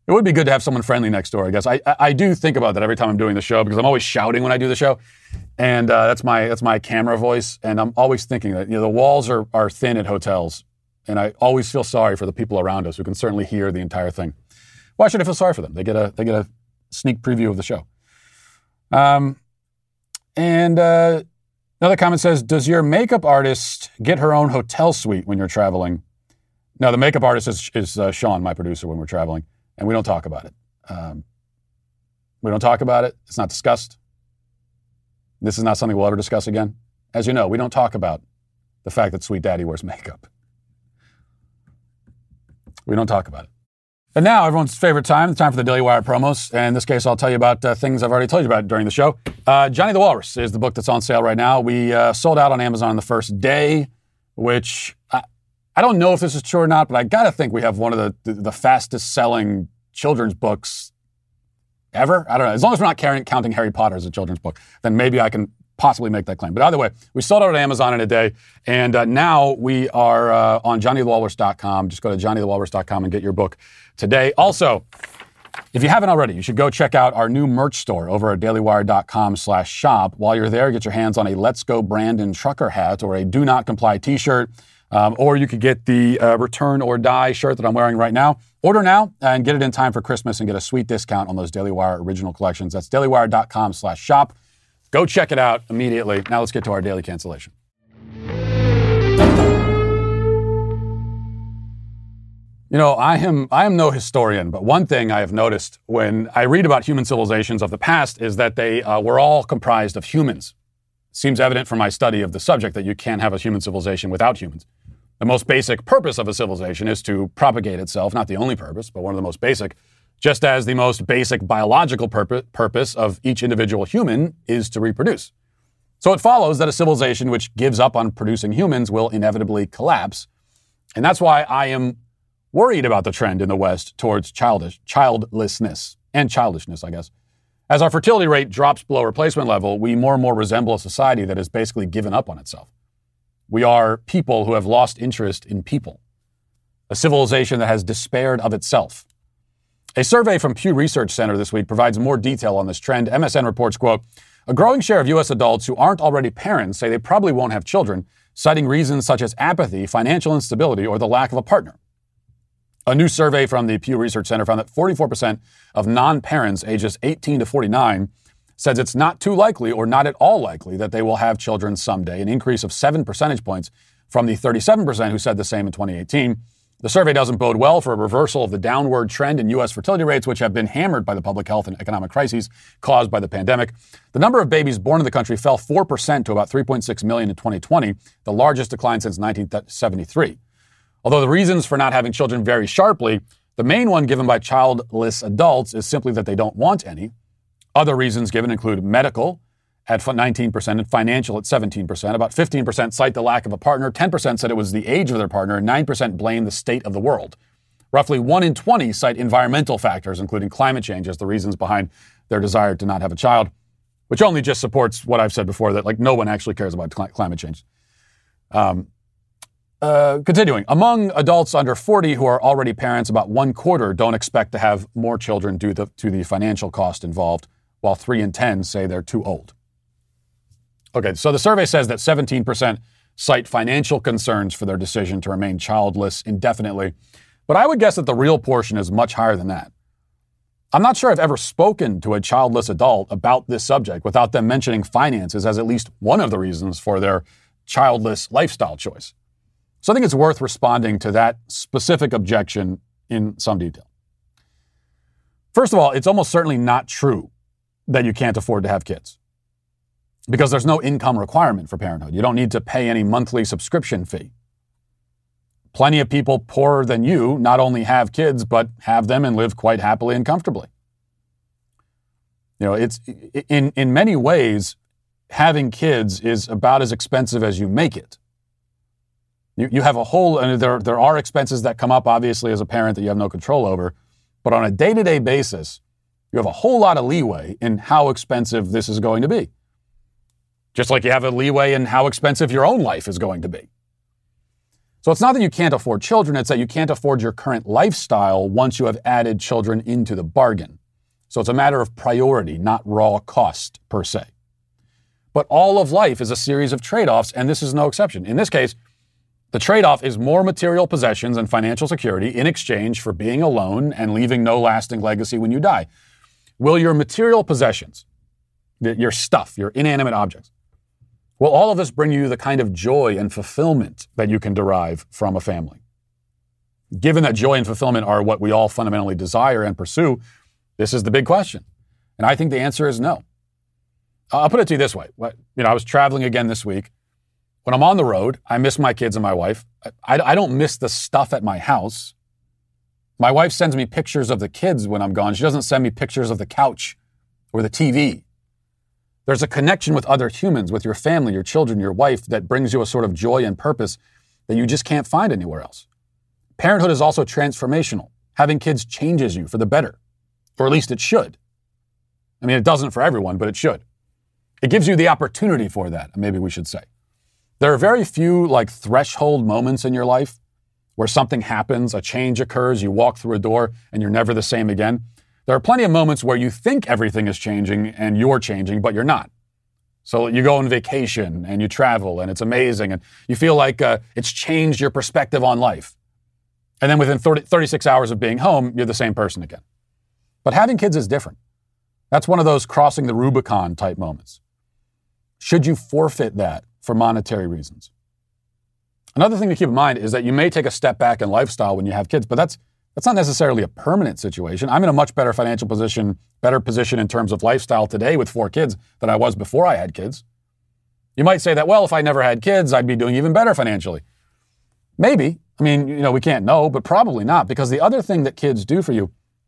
It would be good to have someone friendly next door, I guess. I, I, I do think about that every time I'm doing the show because I'm always shouting when I do the show. And uh, that's my that's my camera voice. And I'm always thinking that, you know, the walls are, are thin at hotels. And I always feel sorry for the people around us who can certainly hear the entire thing. Why should I feel sorry for them? They get a they get a sneak preview of the show. Um, and uh, another comment says, does your makeup artist get her own hotel suite when you're traveling? No, the makeup artist is, is uh, Sean, my producer, when we're traveling. And we don't talk about it. Um, we don't talk about it. It's not discussed. This is not something we'll ever discuss again. As you know, we don't talk about the fact that Sweet Daddy wears makeup. We don't talk about it. And now, everyone's favorite time, the time for the Daily Wire promos. And in this case, I'll tell you about uh, things I've already told you about during the show. Uh, Johnny the Walrus is the book that's on sale right now. We uh, sold out on Amazon on the first day, which I, I don't know if this is true or not, but I got to think we have one of the, the, the fastest selling children's books ever. I don't know. As long as we're not carrying, counting Harry Potter as a children's book, then maybe I can possibly make that claim. But either way, we sold out on Amazon in a day, and uh, now we are uh, on johnny the walrus dot com. Just go to johnny the walrus dot com and get your book today. Also, if you haven't already, you should go check out our new merch store over at dailywire dot com slash shop. While you're there, get your hands on a Let's Go Brandon trucker hat or a Do Not Comply t-shirt, um, or you could get the uh, Return or Die shirt that I'm wearing right now. Order now and get it in time for Christmas and get a sweet discount on those Daily Wire original collections. That's dailywire dot com slash shop. Go check it out immediately. Now let's get to our daily cancellation. You know, I am I am no historian, but one thing I have noticed when I read about human civilizations of the past is that they uh, were all comprised of humans. It seems evident from my study of the subject that you can't have a human civilization without humans. The most basic purpose of a civilization is to propagate itself, not the only purpose, but one of the most basic, just as the most basic biological purpose, purpose of each individual human is to reproduce. So it follows that a civilization which gives up on producing humans will inevitably collapse. And that's why I am worried about the trend in the West towards childish, childlessness and childishness, I guess. As our fertility rate drops below replacement level, we more and more resemble a society that has basically given up on itself. We are people who have lost interest in people, a civilization that has despaired of itself. A survey from Pew Research Center this week provides more detail on this trend. M S N reports, quote, a growing share of U S adults who aren't already parents say they probably won't have children, citing reasons such as apathy, financial instability, or the lack of a partner. A new survey from the Pew Research Center found that forty-four percent of non-parents ages eighteen to forty-nine says it's not too likely or not at all likely that they will have children someday, an increase of seven percentage points from the thirty-seven percent who said the same in twenty eighteen. The survey doesn't bode well for a reversal of the downward trend in U S fertility rates, which have been hammered by the public health and economic crises caused by the pandemic. The number of babies born in the country fell four percent to about three point six million in twenty twenty, the largest decline since nineteen seventy-three. Although the reasons for not having children vary sharply, the main one given by childless adults is simply that they don't want any. Other reasons given include medical at nineteen percent and financial at seventeen percent. About fifteen percent cite the lack of a partner, ten percent said it was the age of their partner, and nine percent blame the state of the world. Roughly one in twenty cite environmental factors, including climate change, as the reasons behind their desire to not have a child, which only just supports what I've said before, that like no one actually cares about cl- climate change. Um, uh, continuing, among adults under forty who are already parents, about one quarter don't expect to have more children due to, to the financial cost involved, while three in ten say they're too old. Okay, so the survey says that seventeen percent cite financial concerns for their decision to remain childless indefinitely, but I would guess that the real portion is much higher than that. I'm not sure I've ever spoken to a childless adult about this subject without them mentioning finances as at least one of the reasons for their childless lifestyle choice. So I think it's worth responding to that specific objection in some detail. First of all, it's almost certainly not true that you can't afford to have kids, because there's no income requirement for parenthood. You don't need to pay any monthly subscription fee. Plenty of people poorer than you not only have kids, but have them and live quite happily and comfortably. You know, it's in, in many ways, having kids is about as expensive as you make it. You, you have a whole, and there, there are expenses that come up, obviously, as a parent that you have no control over, but on a day-to-day basis, you have a whole lot of leeway in how expensive this is going to be. Just like you have a leeway in how expensive your own life is going to be. So it's not that you can't afford children, it's that you can't afford your current lifestyle once you have added children into the bargain. So it's a matter of priority, not raw cost per se. But all of life is a series of trade-offs, and this is no exception. In this case, the trade-off is more material possessions and financial security in exchange for being alone and leaving no lasting legacy when you die. Will your material possessions, your stuff, your inanimate objects, will all of this bring you the kind of joy and fulfillment that you can derive from a family? Given that joy and fulfillment are what we all fundamentally desire and pursue, this is the big question. And I think the answer is no. I'll put it to you this way. You know, I was traveling again this week. When I'm on the road, I miss my kids and my wife. I, I don't miss the stuff at my house. My wife sends me pictures of the kids when I'm gone. She doesn't send me pictures of the couch or the T V. There's a connection with other humans, with your family, your children, your wife, that brings you a sort of joy and purpose that you just can't find anywhere else. Parenthood is also transformational. Having kids changes you for the better, or at least it should. I mean, it doesn't for everyone, but it should. It gives you the opportunity for that, maybe we should say. There are very few like threshold moments in your life where something happens, a change occurs, you walk through a door and you're never the same again. There are plenty of moments where you think everything is changing and you're changing, but you're not. So you go on vacation and you travel and it's amazing and you feel like uh, it's changed your perspective on life. And then within thirty, thirty-six hours of being home, you're the same person again. But having kids is different. That's one of those crossing the Rubicon type moments. Should you forfeit that for monetary reasons? Another thing to keep in mind is that you may take a step back in lifestyle when you have kids, but that's that's not necessarily a permanent situation. I'm in a much better financial position, better position in terms of lifestyle today with four kids than I was before I had kids. You might say that, well, if I never had kids, I'd be doing even better financially. Maybe. I mean, you know, we can't know, but probably not, because the other thing that kids do for you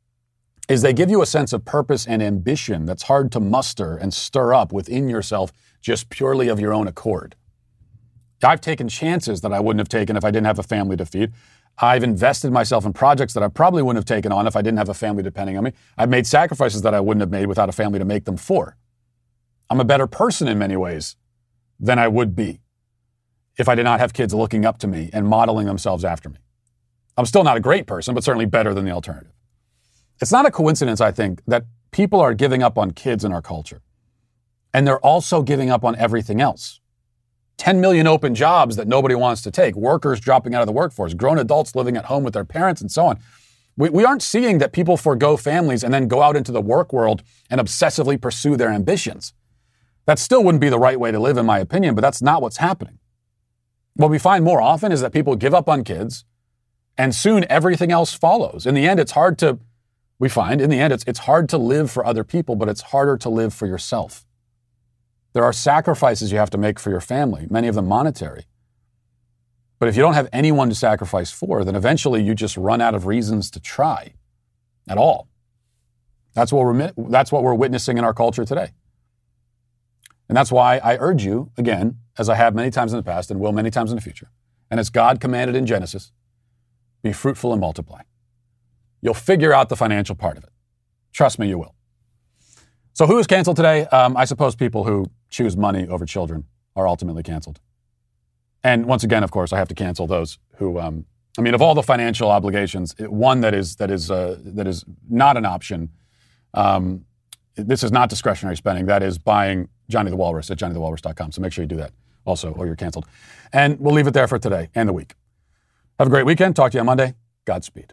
is they give you a sense of purpose and ambition that's hard to muster and stir up within yourself just purely of your own accord. I've taken chances that I wouldn't have taken if I didn't have a family to feed. I've invested myself in projects that I probably wouldn't have taken on if I didn't have a family depending on me. I've made sacrifices that I wouldn't have made without a family to make them for. I'm a better person in many ways than I would be if I did not have kids looking up to me and modeling themselves after me. I'm still not a great person, but certainly better than the alternative. It's not a coincidence, I think, that people are giving up on kids in our culture. And they're also giving up on everything else. ten million open jobs that nobody wants to take, workers dropping out of the workforce, grown adults living at home with their parents, and so on. We, we aren't seeing that people forego families and then go out into the work world and obsessively pursue their ambitions. That still wouldn't be the right way to live, in my opinion, but that's not what's happening. What we find more often is that people give up on kids, and soon everything else follows. In the end, it's hard to, we find, in the end, it's, it's hard to live for other people, but it's harder to live for yourself. There are sacrifices you have to make for your family, many of them monetary. But if you don't have anyone to sacrifice for, then eventually you just run out of reasons to try at all. That's what we're, that's what we're witnessing in our culture today. And that's why I urge you, again, as I have many times in the past and will many times in the future, and as God commanded in Genesis, be fruitful and multiply. You'll figure out the financial part of it. Trust me, you will. So who is canceled today? Um, I suppose people who choose money over children are ultimately canceled. And once again, of course, I have to cancel those who, um, I mean, of all the financial obligations, one that is that is uh, that is not an option. Um, this is not discretionary spending. That is buying Johnny the Walrus at johnny the walrus dot com. So make sure you do that also, or you're canceled. And we'll leave it there for today and the week. Have a great weekend. Talk to you on Monday. Godspeed.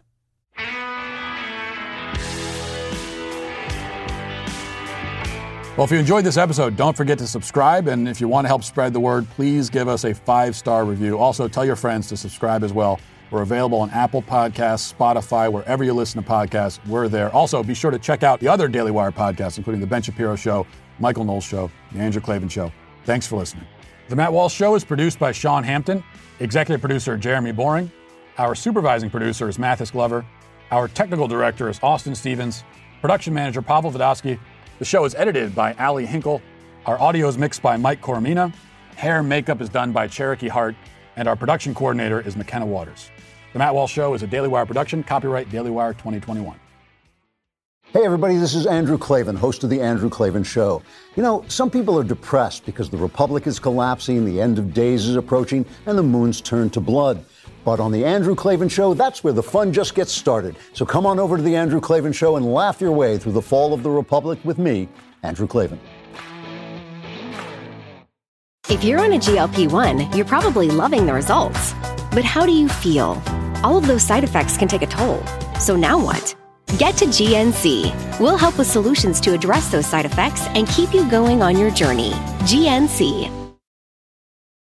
Well, if you enjoyed this episode, don't forget to subscribe. And if you want to help spread the word, please give us a five-star review. Also, tell your friends to subscribe as well. We're available on Apple Podcasts, Spotify, wherever you listen to podcasts. We're there. Also, be sure to check out the other Daily Wire podcasts, including The Ben Shapiro Show, Michael Knowles Show, The Andrew Klavan Show. Thanks for listening. The Matt Walsh Show is produced by Sean Hampton, executive producer Jeremy Boring. Our supervising producer is Mathis Glover. Our technical director is Austin Stevens. Production manager Pavel Vodosky. The show is edited by Ali Hinkle. Our audio is mixed by Mike Coromina. Hair and makeup is done by Cherokee Hart. And our production coordinator is McKenna Waters. The Matt Walsh Show is a Daily Wire production. Copyright Daily Wire twenty twenty-one. Hey, everybody, this is Andrew Klavan, host of The Andrew Klavan Show. You know, some people are depressed because the Republic is collapsing, the end of days is approaching, and the moon's turned to blood. But on The Andrew Klavan Show, that's where the fun just gets started. So come on over to The Andrew Klavan Show and laugh your way through the fall of the Republic with me, Andrew Klavan. If you're on a G L P one, you're probably loving the results. But how do you feel? All of those side effects can take a toll. So now what? Get to G N C. We'll help with solutions to address those side effects and keep you going on your journey. G N C.